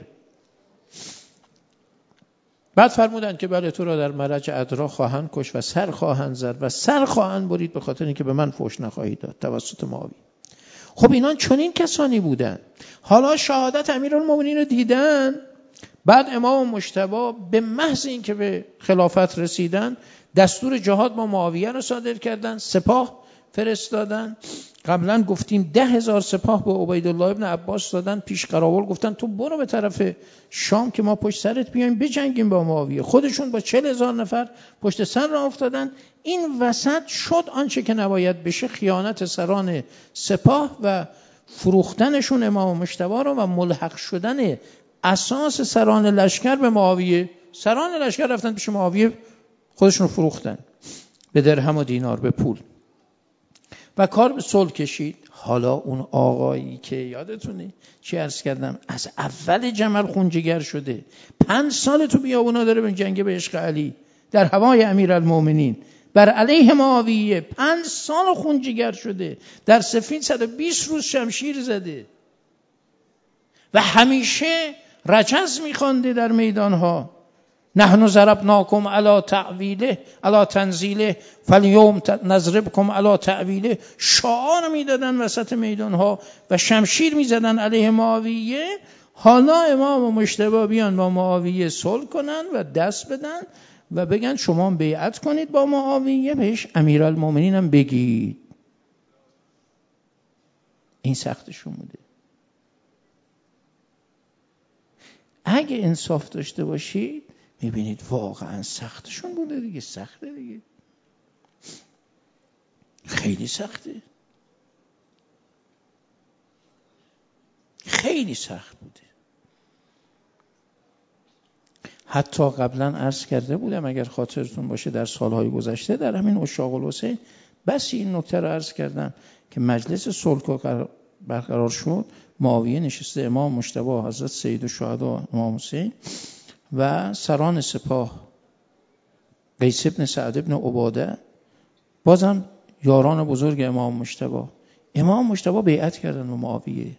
بعد فرمودند که بله تو را در مرج ادرا خواهند کش و سر خواهند زد و سر خواهند برید به خاطر اینکه به من فحش نخواهید داد توسط معاویه. خب اینا چنین کسانی بودن. حالا شهادت امیرالمومنین رو دیدن. بعد امام مجتبی به محض اینکه به خلافت رسیدن دستور جهاد با معاویه رو صادر کردن، سپاه فرستادن. قبلا گفتیم 10,000 سپاه به عبیدالله ابن عباس دادن پیش قراول، گفتن تو برو به طرف شام که ما پشت سرت بیایم بجنگیم با معاویه. خودشون با 40,000 نفر پشت سر را افتادن. این وسط شد آنچه که نباید بشه، خیانت سران سپاه و فروختنشون امام مجتبی رو و ملحق شدن اساس سران لشکر به معاویه. سران لشکر رفتن پیش معاویه، خودشون رو فروختن به درهم و دینار، به پول، و کار به صلح کشید. حالا اون آقایی که یادتونه چی عرض کردم، از اول جمل خونجگر شده، 5 سال تو بیابونا داره به جنگ به عشق علی در هوای امیرالمومنین، بر علیه معاویه 5 سال خون جگر شده، در صفین 120 روز شمشیر زده و همیشه رجز میخوانده در میدانها. نحن ضربناکم علی تعویله علی تنزیله فالیوم نضربکم علی تعویله. شعار میدادن وسط میدانها و شمشیر میزدن علیه معاویه. حالا امام و مجتبی بیان با معاویه صلح کنن و دست بدن و بگن شما بیعت کنید با معاویه، بهش امیرالمومنین هم بگید. این سختشون بوده. اگه انصاف داشته باشید میبینید واقعا سختشون بوده دیگه. سخته دیگه، خیلی سخته، خیلی سخت بوده. حتی قبلا عرض کرده بودم اگر خاطرتون باشه در سالهای گذشته در همین عشاق الحسین بس این نکته رو عرض کردم که مجلس صلح برقرار شد. معاویه نشسته، امام مجتبی، حضرت سید الشهدا امام حسین و سران سپاه قیس ابن سعد ابن عباده، بازم یاران بزرگ امام مجتبی بیعت کردن با معاویه.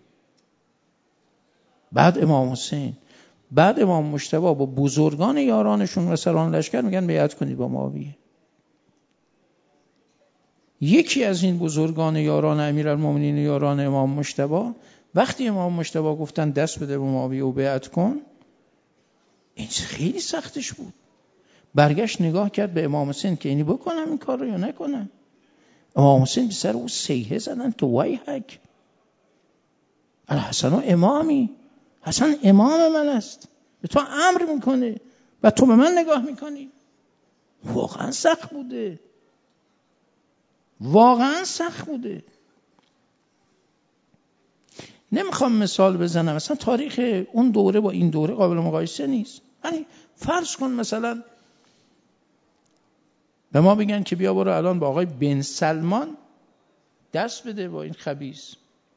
بعد امام حسین، بعد امام مجتبی با بزرگان یارانشون و سران لشکر میگن بیعت کنید با معاویه. یکی از این بزرگان یاران امیرالمومنین و یاران امام مجتبی وقتی امام مجتبی گفتن دست بده به معاویه و بیعت کن، این خیلی سختش بود. برگشت نگاه کرد به امام حسین که اینی بکنم این کار رو یا نکنم. امام حسین به سر او سیحه زدن که ویحک الحسن امامی، حسن امام من است، به تو امر میکنه و تو به من نگاه میکنی. واقعا سخت بوده، واقعا سخت بوده. نمیخوام مثال بزنم، مثلا تاریخ اون دوره با این دوره قابل مقایسه نیست. یعنی فرض کن مثلا به ما بگن که بیا برو الان با آقای بن سلمان دست بده با این خبیث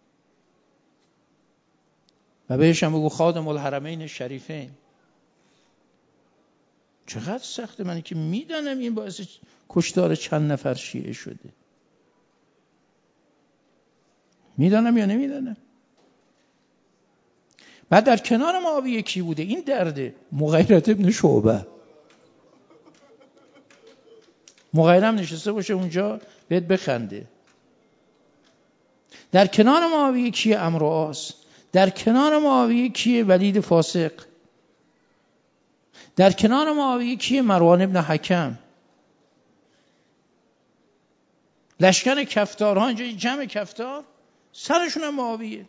و بهش هم بگو خادم الحرمین شریفین. چقدر سخته. من که میدانم این باعث کشتار چند نفر شیعه شده، میدانم یا نمیدانم. بعد در کنار معاویه کی بوده؟ این درده، مغیرة ابن شعبه. مغیرم نشسته باشه اونجا بهت بخنده. در کنار معاویه کیه؟ عمرو عاص. در کنار معاویه کیه؟ ولید فاسق. در کنار معاویه کیه؟ مروان ابن حکم. لشکر کفتارها اینجا جمع کفتار سرشون هم معاویه.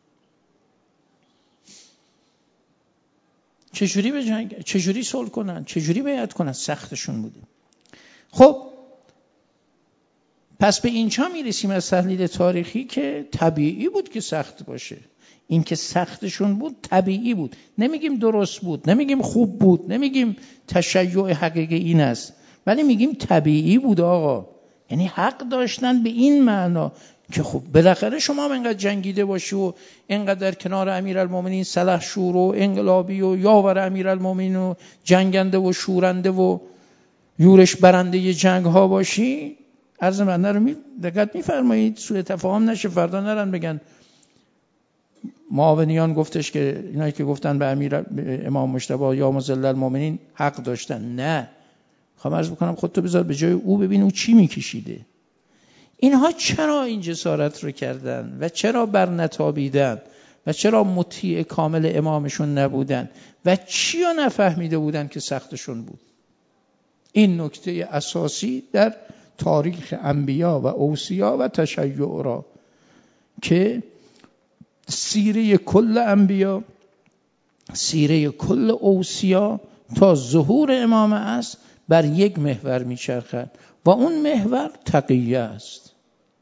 چجوری به جنگ، چجوری صلح کنن، چجوری بیعت کنن؟ سختشون بوده. خب پس به اینجا میرسیم از تحلیل تاریخی که طبیعی بود که سخت باشه. این که سختشون بود طبیعی بود. نمیگیم درست بود، نمیگیم خوب بود، نمیگیم تشیع حقیقی این است، ولی میگیم طبیعی بود آقا. یعنی حق داشتن به این معنا که خب بالاخره شما هم اینقدر جنگیده باشی و اینقدر در کنار امیرالمومنین سلحشور و انقلابی و یاور امیرالمومنین و جنگنده و شورنده و یورش برنده جنگ ها باشی، عرض بنده رو دقت میفرمایید سوء تفاهم نشه، فردا نرن بگن معاونیان گفتش که اینایی که گفتن به امام مجتبی یا مذل المؤمنین حق داشتن. نه، خواهم عرض بکنم خودتو بذار به جای او، ببین او چی میکشیده. اینها چرا این جسارت رو کردن و چرا بر نتابیدن و چرا مطیع کامل امامشون نبودن و چی رو نفهمیده بودن که سختشون بود. این نکته اساسی در تاریخ انبیا و اوصیا و تشیع را که سیره کل انبیا، سیره کل اوصیا تا ظهور امام است بر یک محور میچرخد و اون محور تقیه است.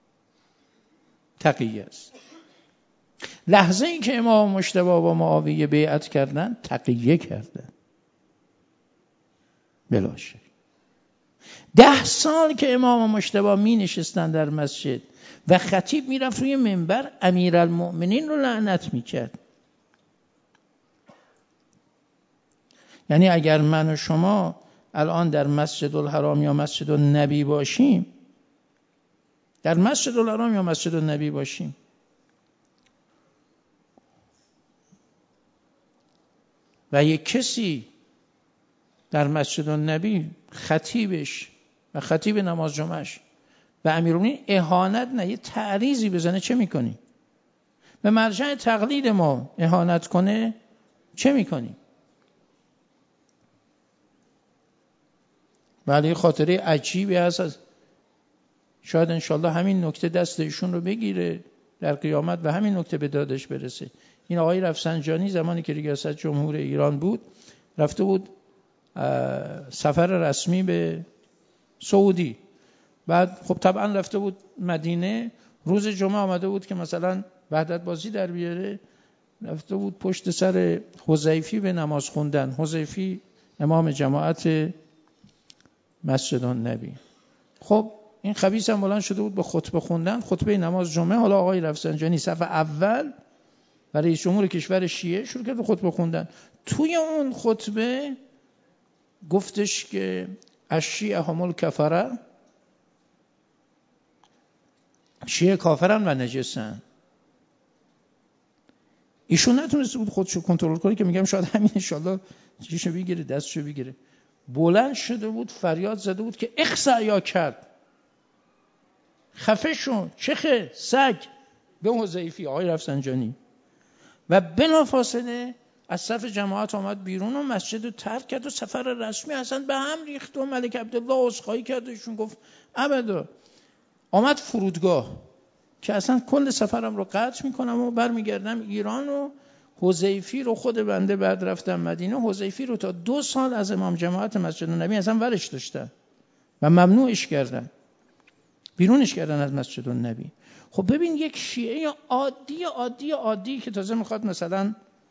تقیه است. لحظه ای که امام مجتبی با معاویه بیعت کردن تقیه کردن بلا شک. 10 سال که امام مجتبی می نشستن در مسجد و خطیب می رفت روی منبر امیرالمؤمنین رو لعنت می کرد. یعنی اگر من و شما الان در مسجد الحرام یا مسجد النبی باشیم، در مسجد الحرام یا مسجد النبی باشیم، و یک کسی در مسجد النبی خطیبش و خطیب نماز جمعش به امیرالمومنین اهانت نه یه تعریضی بزنه، چه میکنیم؟ به مرجع تقلید ما اهانت کنه، چه میکنیم؟ ولی خاطره عجیبی هست، شاید انشالله همین نکته دست ایشون رو بگیره در قیامت و همین نکته به دادش برسه. این آقای رفسنجانی زمانی که ریاست جمهور ایران بود رفته بود سفر رسمی به سعودی، بعد خب طبعا رفته بود مدینه، روز جمعه آمده بود که مثلا وحدت بازی در بیاره، رفته بود پشت سر حذیفی به نماز خوندن. حذیفی امام جماعت مسجد النبی. خب این خبیث هم بلند شده بود به خطبه خوندن، خطبه نماز جمعه. حالا آقای رفسنجانی صف اول و رئیس جمهور کشور شیعه شروع کرد به خطبه خوندن. توی اون خطبه گفتش که الشیعه هم الکفره، شیعه کافرن و نجسن. ایشون نتونسته بود خودشو کنترل کنه که میگم شاید همین انشالله چیشو بگیره، دستشو بگیره. بلند شده بود فریاد زده بود که اخسع یا کرد، خفه شو چخه سگ، به حذیفی آقای رفسنجانی. و بلافاصله از صف جماعت آمد بیرون و مسجد رو ترک کرد و سفر رسمی اصلا به هم ریخت و ملک عبدالله عذرخواهی کرد و ایشون گفت ابدا. آمد فرودگاه که اصلا کل سفرم رو قطع میکنم و برمیگردم ایران و حذیفی رو خود بنده بعد رفتم مدینه. حذیفی رو تا 2 سال از امام جماعت مسجد النبی اصلا ورش داشتن و ممنوعش کردن، بیرونش کردن از مسجد النبی. خب ببین یک شیعه عادی که تازه میخواد مثلا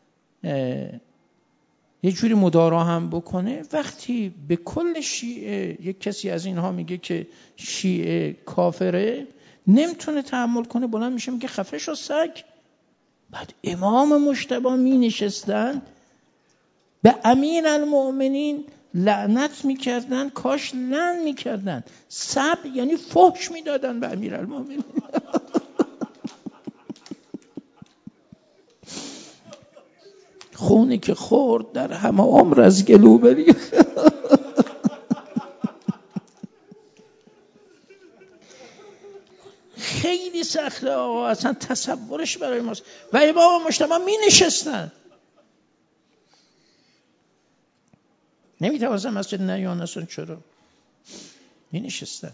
یه جوری مدارا هم بکنه، وقتی به کل شیعه یک کسی از اینها میگه که شیعه کافره، نمیتونه تحمل کنه، بلند میشه میگه خفه شو سگ. بعد امام مجتبی می نشستن به امیر المؤمنین لعنت میکردن، کاش لعن میکردن، سب یعنی فحش میدادن به امیر المؤمنین. خونی که خورد در همه عمر از گلو بری. خیلی سخته آقا، اصلا تصورش برای ماست. و امام مجتبی می نشستن، نمیتوازن مسجد نیان اصلا، چرا می نشستن.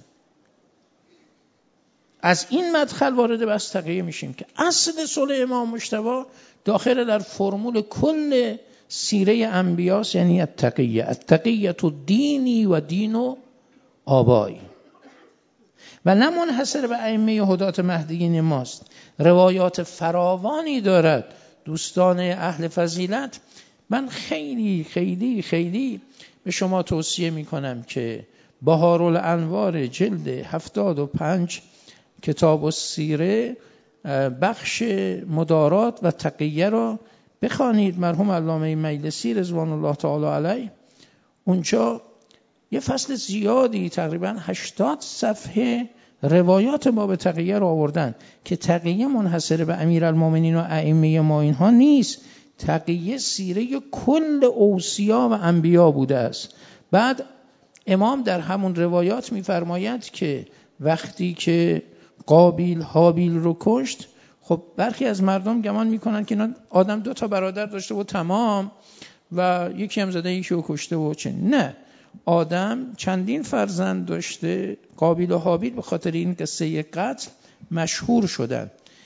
از این مدخل وارد بحث تقیه میشیم که اصل صلح امام مجتبی داخل در فرمول کل سیره انبیاست، یعنی التقیت دینی و دین و آبایی، و نه منحصر به ائمه هدات مهدیین ماست. روایات فراوانی دارد دوستان اهل فضیلت. من خیلی خیلی خیلی به شما توصیه میکنم که بهارالانوار جلد 75 کتاب السیره بخش مدارات و تقیه را بخوانید. مرحوم علامه مجلسی رضوان الله تعالی علیه اونجا یه فصل زیادی تقریبا 80 صفحه روایات باب تقیه را آوردن که تقیه منحصر به امیرالمومنین و ائمه ما اینها نیست، تقیه سیره کل اوصیا و انبیا بوده است. بعد امام در همون روایات می‌فرماید که وقتی که قابیل هابیل رو کشت، خب برخی از مردم گمان میکنن که آدم 2 تا برادر داشته و تمام، و یکی هم زده یکی رو کشته و چه. نه، آدم چندین فرزند داشته. قابیل و هابیل به خاطر این قصه قتل مشهور شدن.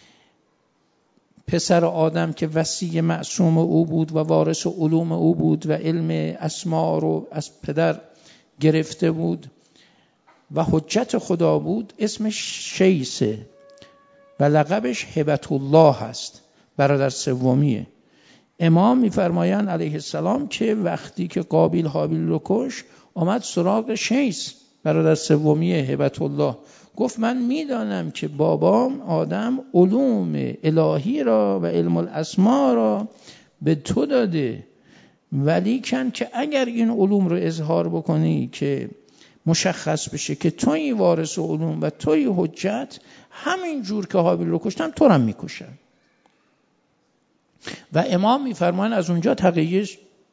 پسر آدم که وصی معصوم او بود و وارث علوم او بود و علم اسماء رو از پدر گرفته بود و حجت خدا بود، اسمش شیسه و لقبش هبت الله هست، برادر سومیه. امام میفرمایند علیه السلام که وقتی که قابیل هابیل رو کش، آمد سراغ شیس برادر سومیه هبت الله، گفت من میدانم که بابام آدم علوم الهی را و علم الاسماء را به تو داده ولی کن که اگر این علوم رو اظهار بکنی که مشخص بشه که توی وارث علوم و توی حجت، همین جور که حابیل رو کشتن تو هم میکشن. و امام میفرمان از اونجا تقیه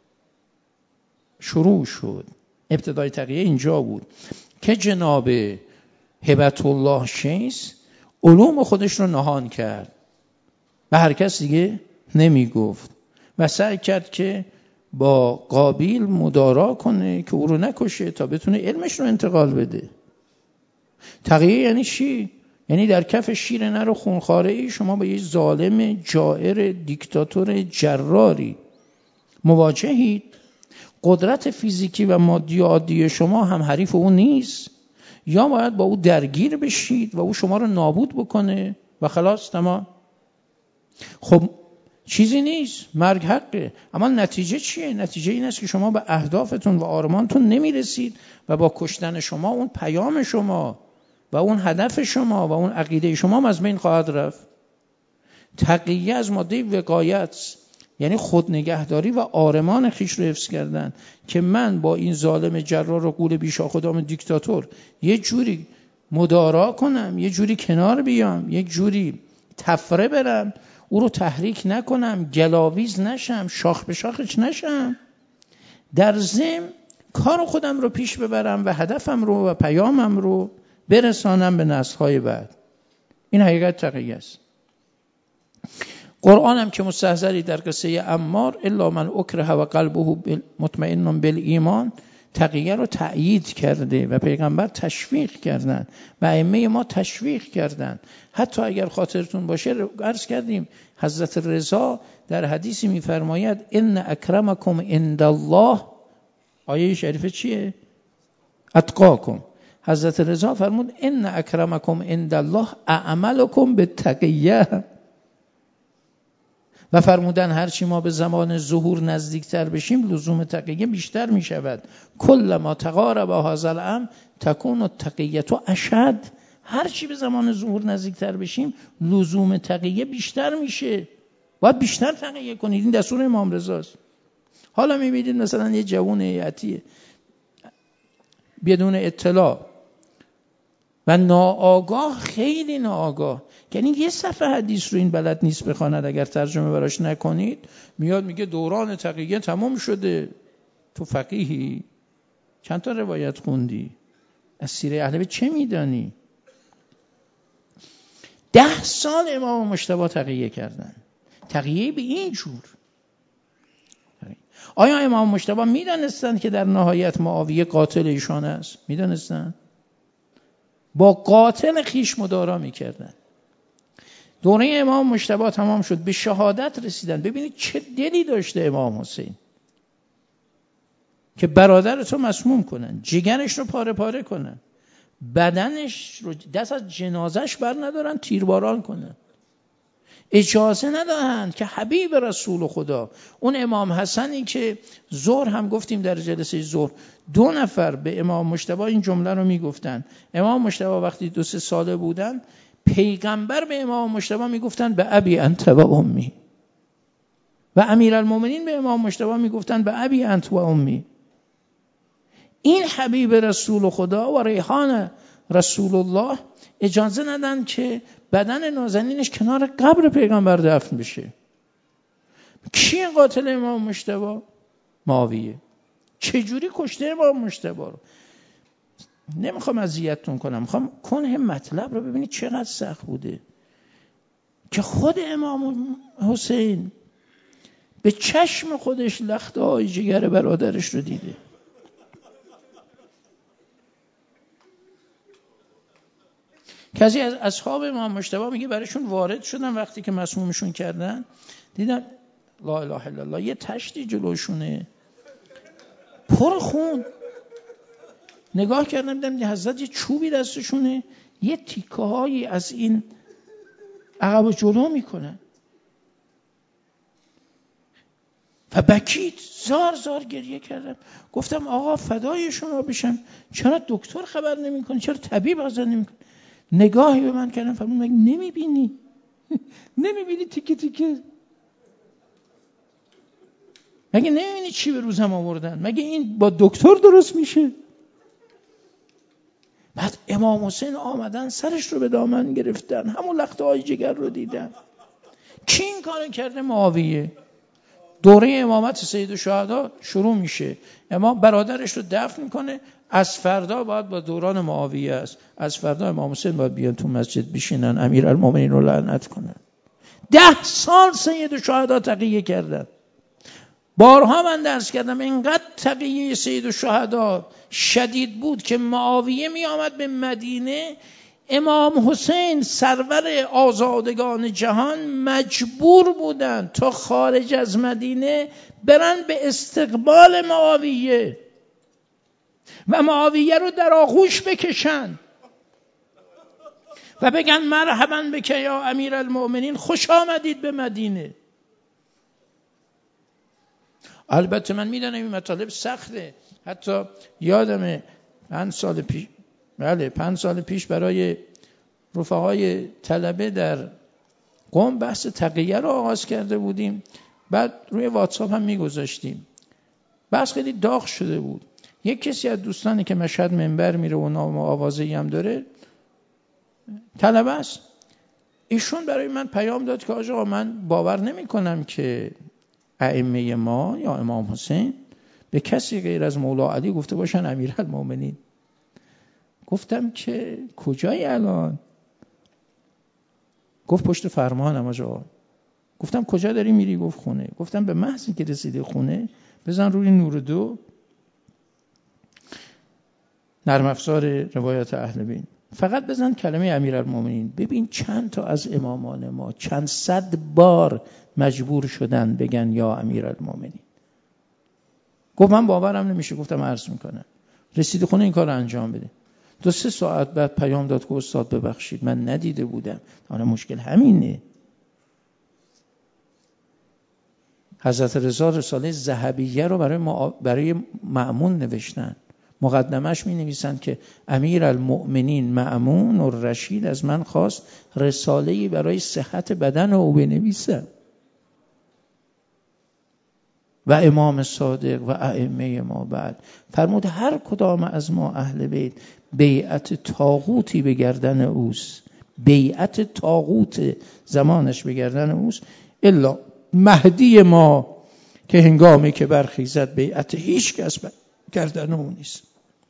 شروع شد. ابتدای تقیه اینجا بود که جناب هبت الله شیس علوم خودش رو نهان کرد، به هر کس دیگه نمی گفت و سعی کرد که با قابیل مدارا کنه که او رو نکشه تا بتونه علمش رو انتقال بده. تقیه یعنی چی؟ یعنی در کف شیر نر و خونخواره ای شما با یه ظالم جائر دیکتاتور جراری مواجهید. قدرت فیزیکی و مادی و عادی شما هم حریف او نیست، یا باید با او درگیر بشید و او شما رو نابود بکنه و خلاص تمام. خب چیزی نیست، مرگ حقه. اما نتیجه چیه؟ نتیجه این است که شما به اهدافتون و آرمانتون نمیرسید و با کشتن شما اون پیام شما و اون هدف شما و اون عقیده شما از بین خواهد رفت. تقیه از ماده وقایت، یعنی خود نگهداری و آرمان خیش رو حفظ کردن که من با این ظالم جرار و غول بیشاخدام دیکتاتور یه جوری مدارا کنم، یه جوری کنار بیام، یه جوری تفره برم، او رو تحریک نکنم، گلاویز نشم، شاخ به شاخش نشم، در ضمن کار خودم رو پیش ببرم و هدفم رو و پیامم رو برسانم به نسل‌های بعد. این حقیقت تقیه است. قرآن هم که مستحضری در قصه عمار الا من اکره و قلبه مطمئن بالایمان، تقیه رو تأیید کرده و پیغمبر تشویق کردن و ائمه ما تشویق کردن. حتی اگر خاطرتون باشه عرض کردیم حضرت رضا در حدیثی میفرماید ان اکرمکم عند الله، آیه شریفه چیه؟ اتقاکم. حضرت رضا فرمود ان اکرمکم عند الله اعملکم بالتقیه، و فرمودن هرچی ما به زمان ظهور نزدیکتر بشیم لزوم تقیه بیشتر می شود. کل ما تقارب هذا الامر تکون التقیه اشد. هرچی به زمان ظهور نزدیکتر بشیم لزوم تقیه بیشتر میشه، باید بیشتر تقیه کنید. این دستور امام رضاست. حالا میبینید مثلا یه جوان هیئتی بدون اطلاع و ناآگاه، خیلی ناآگاه، یعنی یه صفحه حدیث رو این بلد نیست بخواند، اگر ترجمه براش نکنید میاد میگه دوران تقیه تمام شده. تو فقیهی؟ چند تا روایت خوندی؟ از سیره اهل بیت چه میدانی؟ 10 سال امام مجتبی تقیه کردن. تقیه به این جور. آیا امام مجتبی میدانستند که در نهایت معاویه قاتل ایشان است؟ میدانستند؟ با قاتل خیش مدارا میکردن. دوره امام مجتبی تمام شد، به شهادت رسیدن. ببینید چه دلی داشته امام حسین که برادرش رو مسموم کنن، جگرش رو پاره پاره کنن، بدنش رو دست از جنازش بر ندارن تیرباران کنن، اجازه ندهند که حبیب رسول خدا، اون امام حسنی که ظهر هم گفتیم در جلسه ظهر 2 نفر به امام مجتبی این جمله رو میگفتن. امام مجتبی وقتی 2-3 ساله بودن پیغمبر به امام مجتبی میگفتن به ابی انت و امی، و امیرالمومنین به امام مجتبی میگفتن به ابی انت و امی. این حبیب رسول خدا و ریحان رسول الله اجازه ندن که بدن نازنینش کنار قبر پیغمبر دفن بشه. کی قاتل امام مجتبی؟ معاویه. چجوری کشته امام مجتبی رو؟ نمیخوام اذیتتون کنم، میخوام کنه مطلب رو ببینید چقدر سخت بوده که خود امام حسین به چشم خودش لخته‌های جگر برادرش رو دیده. کسی از اصحاب امام مجتبی میگه برایشون وارد شدن وقتی که مسمومشون کردن، دیدن لا اله الا الله یه تشتی جلوشونه پر خون، نگاه کردم دیدم حضرت یه چوبی دستشونه، یه تیکه هایی از این عقب و جلو میکنن و بکید، زار زار گریه کردم. گفتم آقا فدای شما بشم، چرا دکتر خبر نمیکنه؟ چرا طبیب حاضر نمیکنه؟ نگاهی به من کردم، فرمود مگه نمیبینی تیکه تیکه؟ مگه نمی‌بینی چی به روزم آوردن؟ مگه این با دکتر درست میشه؟ بعد امام حسین آمدن سرش رو به دامن گرفتن، همون لخته‌های جگر رو دیدن. کی این کارو کرده؟ معاویه. دوره امامت سید الشهدا شروع میشه، امام برادرش رو دفن میکنه، از فردا باید با دوران معاویه است، از فردا امام حسین باید بیان تو مسجد بشینن امیرالمومنین رو لعنت کنن. 10 سال سید الشهدا تقیه کردن. بارها من درس کردم اینقدر تقیه سید الشهدا شدید بود که معاویه می آمد به مدینه، امام حسین سرور آزادگان جهان مجبور بودن تا خارج از مدینه برن به استقبال معاویه و معاویه رو در آغوش بکشن و بگن مرحبا بک یا امیرالمؤمنین، خوش آمدید به مدینه. البته من میدونم این مطالب سخته، حتی یادمه 5 سال پیش برای رفقای طلبه در قم بحث تقیه رو آغاز کرده بودیم، بعد روی واتساپ هم میگذاشتیم. بحث خیلی داغ شده بود. یک کسی از دوستانی که مشهد منبر میره و نام و آوازه‌ای هم داره، طلبه است، ایشون برای من پیام داد که آقا من باور نمی کنم که ائمه ما یا امام حسین به کسی غیر از مولا علی گفته باشن امیرالمومنین. گفتم که کجایی الان؟ گفت پشت فرمانم آقا. گفتم کجا داری میری؟ گفت خونه. گفتم به محضی که رسیدی خونه بزن روی نور 2 نرم افزار روایات اهل بیت، فقط بزن کلمه امیرالمومنین، ببین چند تا از امامان ما چند صد بار مجبور شدن بگن یا امیرالمومنین. گفت من باورم نمیشه. گفتم عرض میکنم. رسید خونه این کار رو انجام بده. 2-3 ساعت بعد پیام داد که استاد ببخشید من ندیده بودم. حالا مشکل همینه. حضرت رضا رساله ذهبیه رو برای مأمون نوشتن. مقدمش می نویسند که امیرالمؤمنین مأمون الرشید از من خواست رساله‌ای برای صحت بدن او بنویسم و امام صادق و ائمه ما بعد فرمود هر کدام از ما اهل بیت بیعت طاغوتی به گردن اوست، بیعت طاغوت زمانش به گردن اوست، الا مهدی ما که هنگامی که برخیزد بیعت هیچ کس گردن او نیست.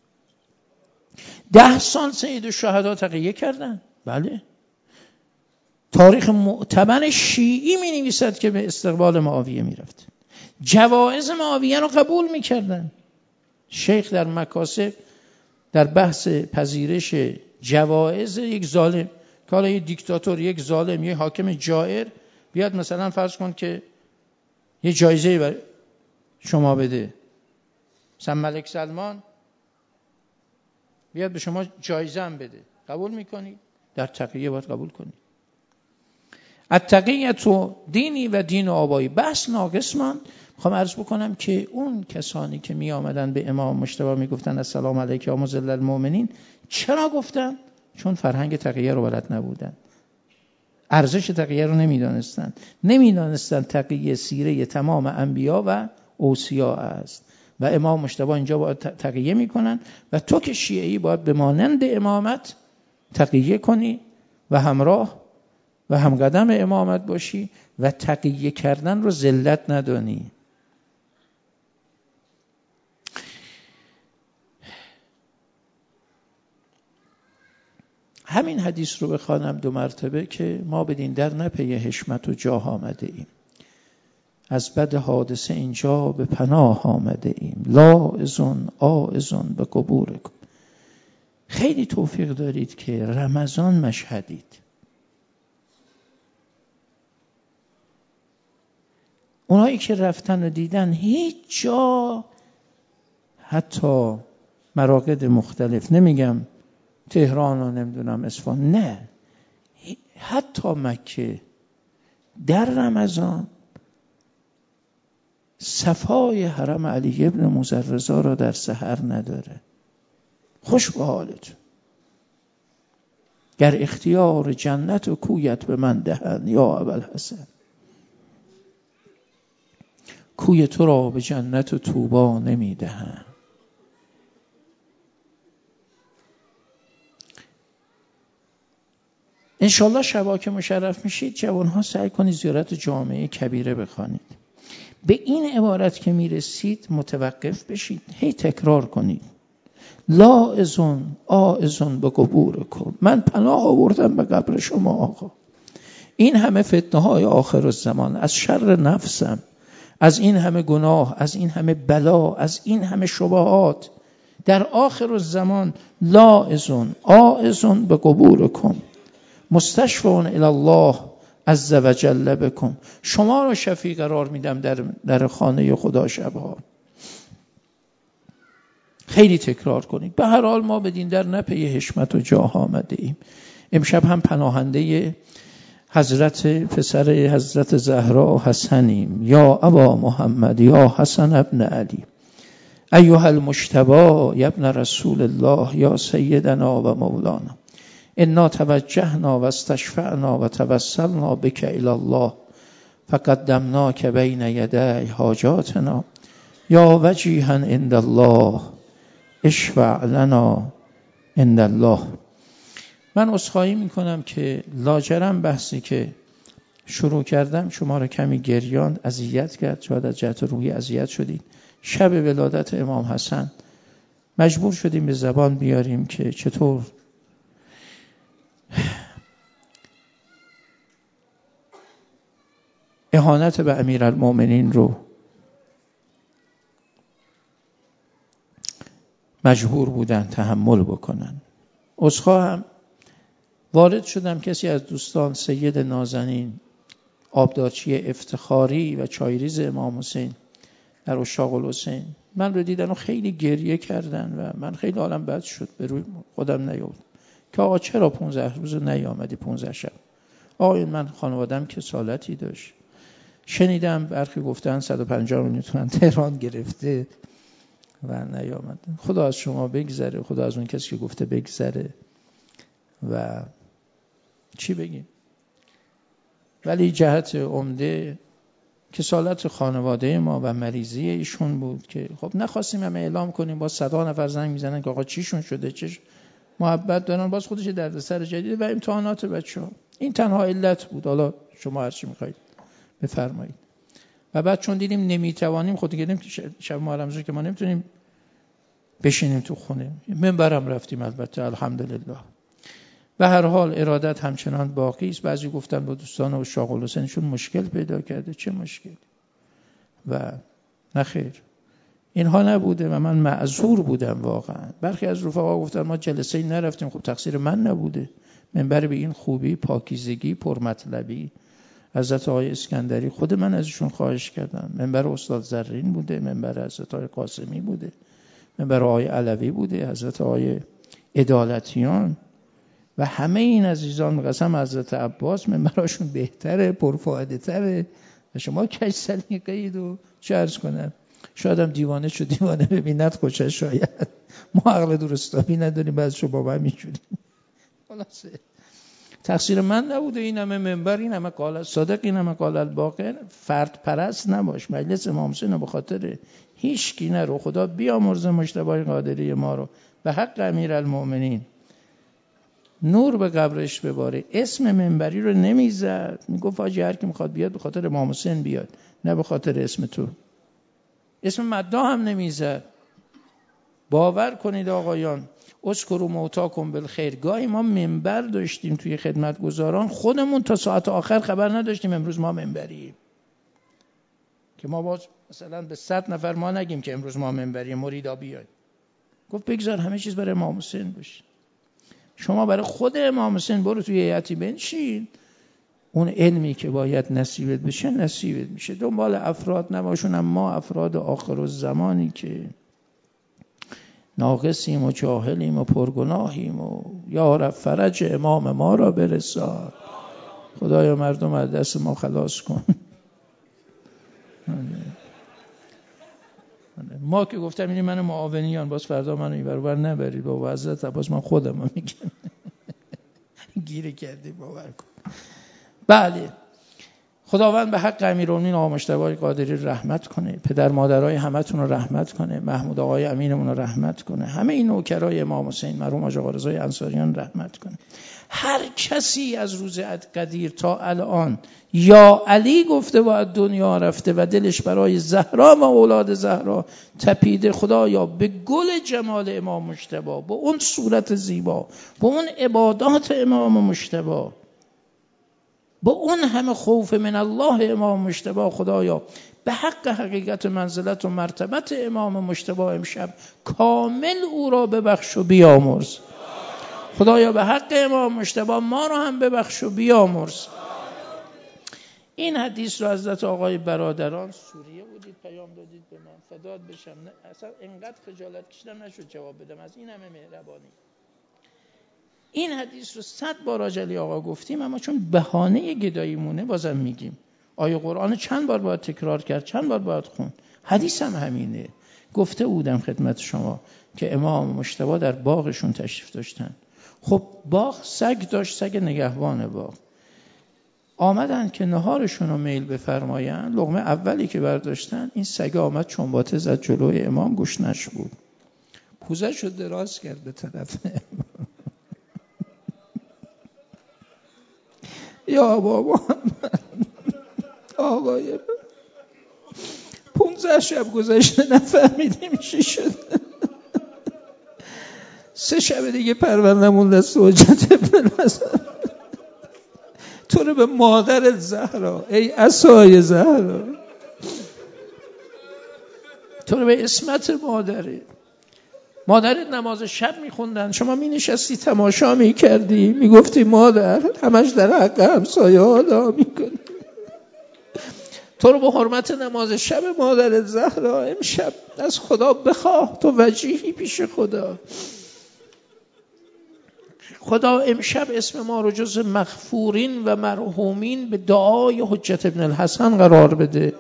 10 سال سید الشهدا تقیه کردن. بله، تاریخ معتبر شیعی می نویسد که به استقبال معاویه می رفت، جوایز معاویه رو قبول می کردن. شیخ در مکاسب در بحث پذیرش جوایز یک ظالم، که حالا یک دیکتاتور، یک ظالم، یک حاکم جائر بیاد مثلا فرض کن که یه جایزه برای شما بده، مثلا ملک سلمان بیاد به شما جایزه هم بده، قبول میکنی؟ در تقیه باید قبول کنی. التقیه تو دینی و دین آبایی. بحث ناقص من میخوام عرض بکنم که اون کسانی که می آمدن به امام مجتبی میگفتن السلام علیک یا مذل المؤمنین، چرا گفتن؟ چون فرهنگ تقیه رو بلد نبودن، ارزش تقیه رو نمیدانستن تقیه سیره تمام انبیا و اوصیا است و امام مجتبی اینجا باید تقیه میکنن و تو که شیعی باید به مانند امامت تقیه کنی و همراه و همقدم امامت باشی و تقیه کردن رو ذلت ندانی. همین حدیث رو بخوانم 2 مرتبه که ما بدین در نپی حشمت و جاه آمده ایم، از بد حادثه اینجا به پناه آمده ایم، لاعزون آعزون به قبورکم. خیلی توفیق دارید که رمضان مشهدید. اونایی که رفتن و دیدن هیچ جا، حتی مراقد مختلف، نمیگم تهران و نمیدونم اصفهان، نه، حتی مکه در رمضان صفای حرم علی ابن موسی رضا را در سحر نداره. خوش به حالت، گر اختیار جنت و کویت به من دهن یا ابوالحسن. کوی تو را به جنت و طوبی نمیدهند. انشالله شبا که مشرف میشید جوانها سعی کنید زیارت جامعه کبیره بخوانید. به این عبارت که میرسید متوقف بشید، هی تکرار کنید. لاعظون آعظون به قبورکم، من پناه آوردم به قبر شما آقا. این همه فتنه های آخر الزمان، از شر نفسم، از این همه گناه، از این همه بلا، از این همه شبهات، در آخر الزمان لاعظون آعظون به قبورکم مستشفعون الی الله عز و جل بکم. شما رو شفیع قرار میدم در خانه خدا شبها. خیلی تکرار کنید. به هر حال ما بدین در نپی حشمت و جاه آمده ایم. امشب هم پناهنده حضرت پسر حضرت زهرا حسنیم. یا ابا محمد یا حسن ابن علی ایها المجتبی یا ابن رسول الله یا سیدنا و مولانا انا توجهنا و استشفعنا و توسلنا بک الی الله فقدمناک بین یدی حاجاتنا یا وجیها عند الله اشفع لنا عند الله. من عذرخواهی میکنم که لاجرم بحثی که شروع کردم شما را کمی گریاند، اذیت کرد، شاید از جهت روحی اذیت شدید. شب ولادت امام حسن مجبور شدیم به زبان بیاریم که چطور اهانت به امیرالمومنین رو مجبور بودن تحمل بکنن. عذرخواهم. وارد شدم، کسی از دوستان سید نازنین آبدارچی افتخاری و چایریز امام حسین در عشاق الحسین من رو دیدن و خیلی گریه کردن و من خیلی حالم بد شد، به روی خودم نیاوردم که آقا چرا 15 روز نیامدی 15 شب. آقا من خانوادم کسالتی داشت. شنیدم برخی گفتن 150 میلیون تومان تهران گرفته و نیامد. خدا از شما بگذره، خدا از اون کسی که گفته بگذره و چی بگیم. ولی جهت عمده کسالت خانواده ما و مریضی ایشون بود که خب نخواستیم هم اعلام کنیم. با 100 نفر زنگ میزنن که آقا چیشون شده، چه محبت دارن، باز خودش دردسر جدید و امتحانات بچه‌ها. این تنها علت بود. حالا شما هر چی می‌خواید بفرمایید. و بعد چون دیدیم نمیتوانیم، خود دیدیم که شب محرم که ما نمیتونیم بشینیم تو خونه، منبرم رفتیم البته الحمدلله. به هر حال ارادت همچنان باقی است. بعضی گفتن با دوستان عشاق الحسینشون مشکل پیدا کرده. چه مشکلی؟ و نخیر اینها نبوده و من معذور بودم واقعا. برخی از رفقا گفتن ما جلسه‌ای نرفتیم. خب تقصیر من نبوده. منبر به این خوبی، پاکیزگی، پرمطلبی حضرت آقای اسکندری خود من ازشون خواهش کردم. منبر استاد زرین بوده، منبر حضرت آقای قاسمی بوده، منبر آقای علوی بوده، حضرت آقای عدالتیان و همه این عزیزان قسم حضرت عباس منبراشون بهتره، پرفایده تره. و شما کج سلیقه‌اید و چه عرض کنم، شاید هم دیوانه شد دیوانه ببیند خوشش شاید. ما عقل درستابی نداریم، بعض شما با همینجوری. خلاصه تقصیر من نبوده. این همه منبر، این همه قال صادق، این همه قال الباقر. فرد پرست نباش. مجلس امام حسین به خاطر هیچ کی نرو. خدا بیامرزه مجتبی قادری ما رو به حق امیرالمومنین نور به قبرش بباره. اسم منبری رو نمیزد، میگفت آجی هر کی میخواد بیاد به خاطر امام حسین بیاد، نه به خاطر اسم تو. اسم مدعا هم نمیزد. باور کنید آقایان، اذکروا موتاکم بالخیر. گاهی ما منبر داشتیم توی خدمتگزاران، خودمون تا ساعت آخر خبر نداشتیم امروز ما منبریم. که ما باز مثلا به 100 نفر ما نگیم که امروز ما منبریم، مریدا بیاید. گفت بگذار همه چیز برای امام حسین باشه. شما برای خود امام حسین برو توی هیئتی بنشین، اون علمی که باید نصیبت بشه نصیبت میشه. دنبال افراد نباشون. اما افراد آخر الزمانی که ناقصیم و جاهلیم و پرگناهیم و یا رب فرج امام ما را برسان. خدایا مردم از دست ما خلاص کن. ما که گفتم اینی من معاونیان، باز فردا منو این برابر نبرید با وضعیت، باز من خودم رو میگم گیره کردی باور کن. بله خداوند به حق امیرالمومنین آقا مجتبی قادری رحمت کنه، پدر مادرای همتون رو رحمت کنه، محمود آقای امینمون رو رحمت کنه، همه این نوکرای امام حسین مرحوم حاج آقا رضای انصاریان رحمت کنه. هر کسی از روز قدیر تا الان یا علی گفته و از دنیا رفته و دلش برای زهرا و اولاد زهرا تپیده، خدایا به گل جمال امام مجتبی، با اون صورت زیبا، با اون عبادات امام مجتبی، با اون همه خوف من الله امام مجتبی، خدایا به حق حقیقت منزلت و مرتبت امام مجتبی امشب کامل او را ببخش و بیامرز. خدایا به حق امام مجتبی ما رو هم ببخش و بیامرز. این حدیث رو حضرت آقای برادران سوریه بودید پیام دادید به من، فدات بشم. نه اصلا انقدر خجالت کشیدم نشد جواب بدم از این همه مهربانی. این حدیث رو 100 بار آجلی آقا گفتیم، اما چون بهانه گدایی مونه بازم میگیم. آیه قرآن چند بار باید تکرار کرد، چند بار باید خون. حدیث هم همینه. گفته بودم خدمت شما که امام مجتبی در باغشون تشریف داشتن. خب باغ سگ داشت، سگ نگهبان باغ. آمدن که نهارشون رو میل بفرماین، لقمه اولی که برداشتن این سگ آمد چنباته زد جلوی امام، گوشنش بود. پوزش رو دراز کرد به طرف امام. یا بابا آقای 15 شب گذشته نفهمیدیم چی شد. 3 شب دیگه پروندمون دست حجت ابن الحسن. تو رو به مادر زهرا، ای عصای زهرا، تو رو به اسمت مادرت نماز شب میخوندن، شما می نشستی تماشا میکردی، میگفتی مادر همش در حق همسایه ها دعا میکنی. تو رو به حرمت نماز شب مادر زهرا امشب از خدا بخواه، تو وجیهی پیش خدا. خدا امشب اسم ما رو جز مغفورین و مرحومین به دعای حجت ابن الحسن قرار بده.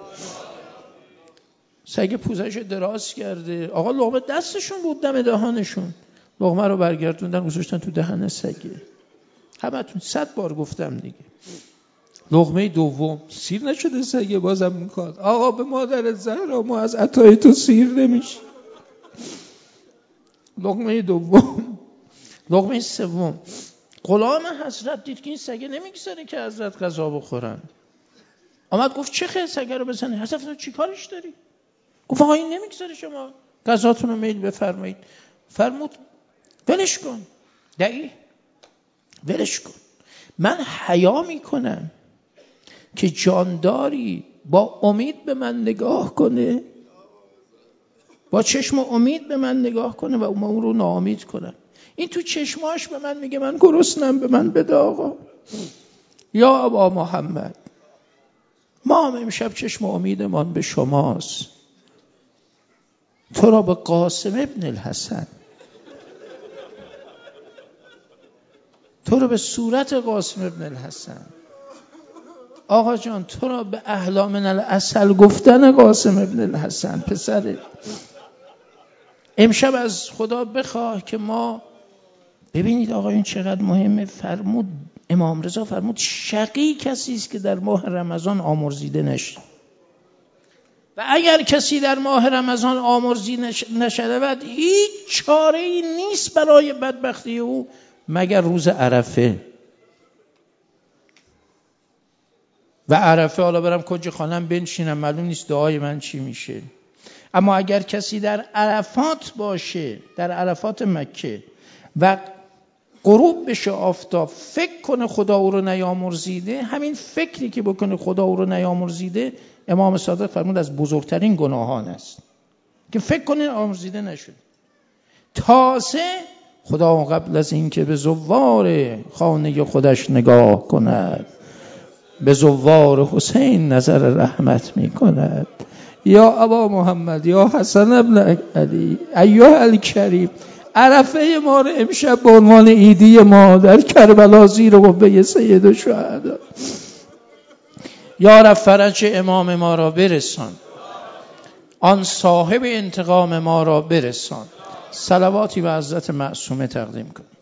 سگ پوزش دراز کرده، آقا لقمه دستشون بود دم دهانشون، لقمه رو برگردوندن گذاشتن تو دهن سگه. همتون 100 بار گفتم دیگه. لقمه دوم سیر نشده سگه، بازم میخواد آقا به مادر زهرا ما از عطای تو سیر نمیشه. لقمه دوم. لقمه سوم غلام حضرت دید که این سگه نمیگذاره که حضرت غذا بخورن، آمد گفت چه خیلی سگه رو بزنی؟ حضرت چی کارش داری؟ گفت آقا این نمیگذاره شما غذاتون رو میل بفرمایید. فرمود ولش کن، دعی ولش کن. من حیا میکنم که جانداری با امید به من نگاه کنه، با چشم امید به من نگاه کنه و اون رو ناامید کنم. این تو چشماش به من میگه من گرسنم، به من بده آقا. یا ابا محمد، ما هم امشب چشم امیدمان به شماست. تو را به قاسم ابن الحسن، تو را به صورت قاسم ابن الحسن، آقا جان تو را به احلا من العسل گفتن قاسم ابن الحسن پسر. امشب از خدا بخواه که ما ببینید آقا این چقدر مهمه. فرمود امام رضا فرمود شقی کسی است که در ماه رمضان آمرزیده نشه، و اگر کسی در ماه رمضان آمرزیده نشود هیچ چاره‌ای نیست برای بدبختی او مگر روز عرفه. و عرفه حالا برم کنج خانم بنشینم معلوم نیست دعای من چی میشه. اما اگر کسی در عرفات باشه، در عرفات مکه و غروب بشه آفتاب، فکر کنه خدا او رو نیامرزیده، همین فکری که بکنه خدا او رو نیامرزیده، امام صادق فرمود از بزرگترین گناهان است که فکر کنه آمرزیده نشد. تازه خدا قبل از این که به زوار خانه خودش نگاه کند، به زوار حسین نظر رحمت می کند. یا ابا محمد، یا حسن ابن علی، ایها الکریم، عرفه ما رو امشب به عنوان عیدی ما در کربلا زیر قبه سید الشهدا یا رب فرج امام ما را برسان، آن صاحب انتقام ما را برسان. صلواتی به حضرت معصومه تقدیم کن.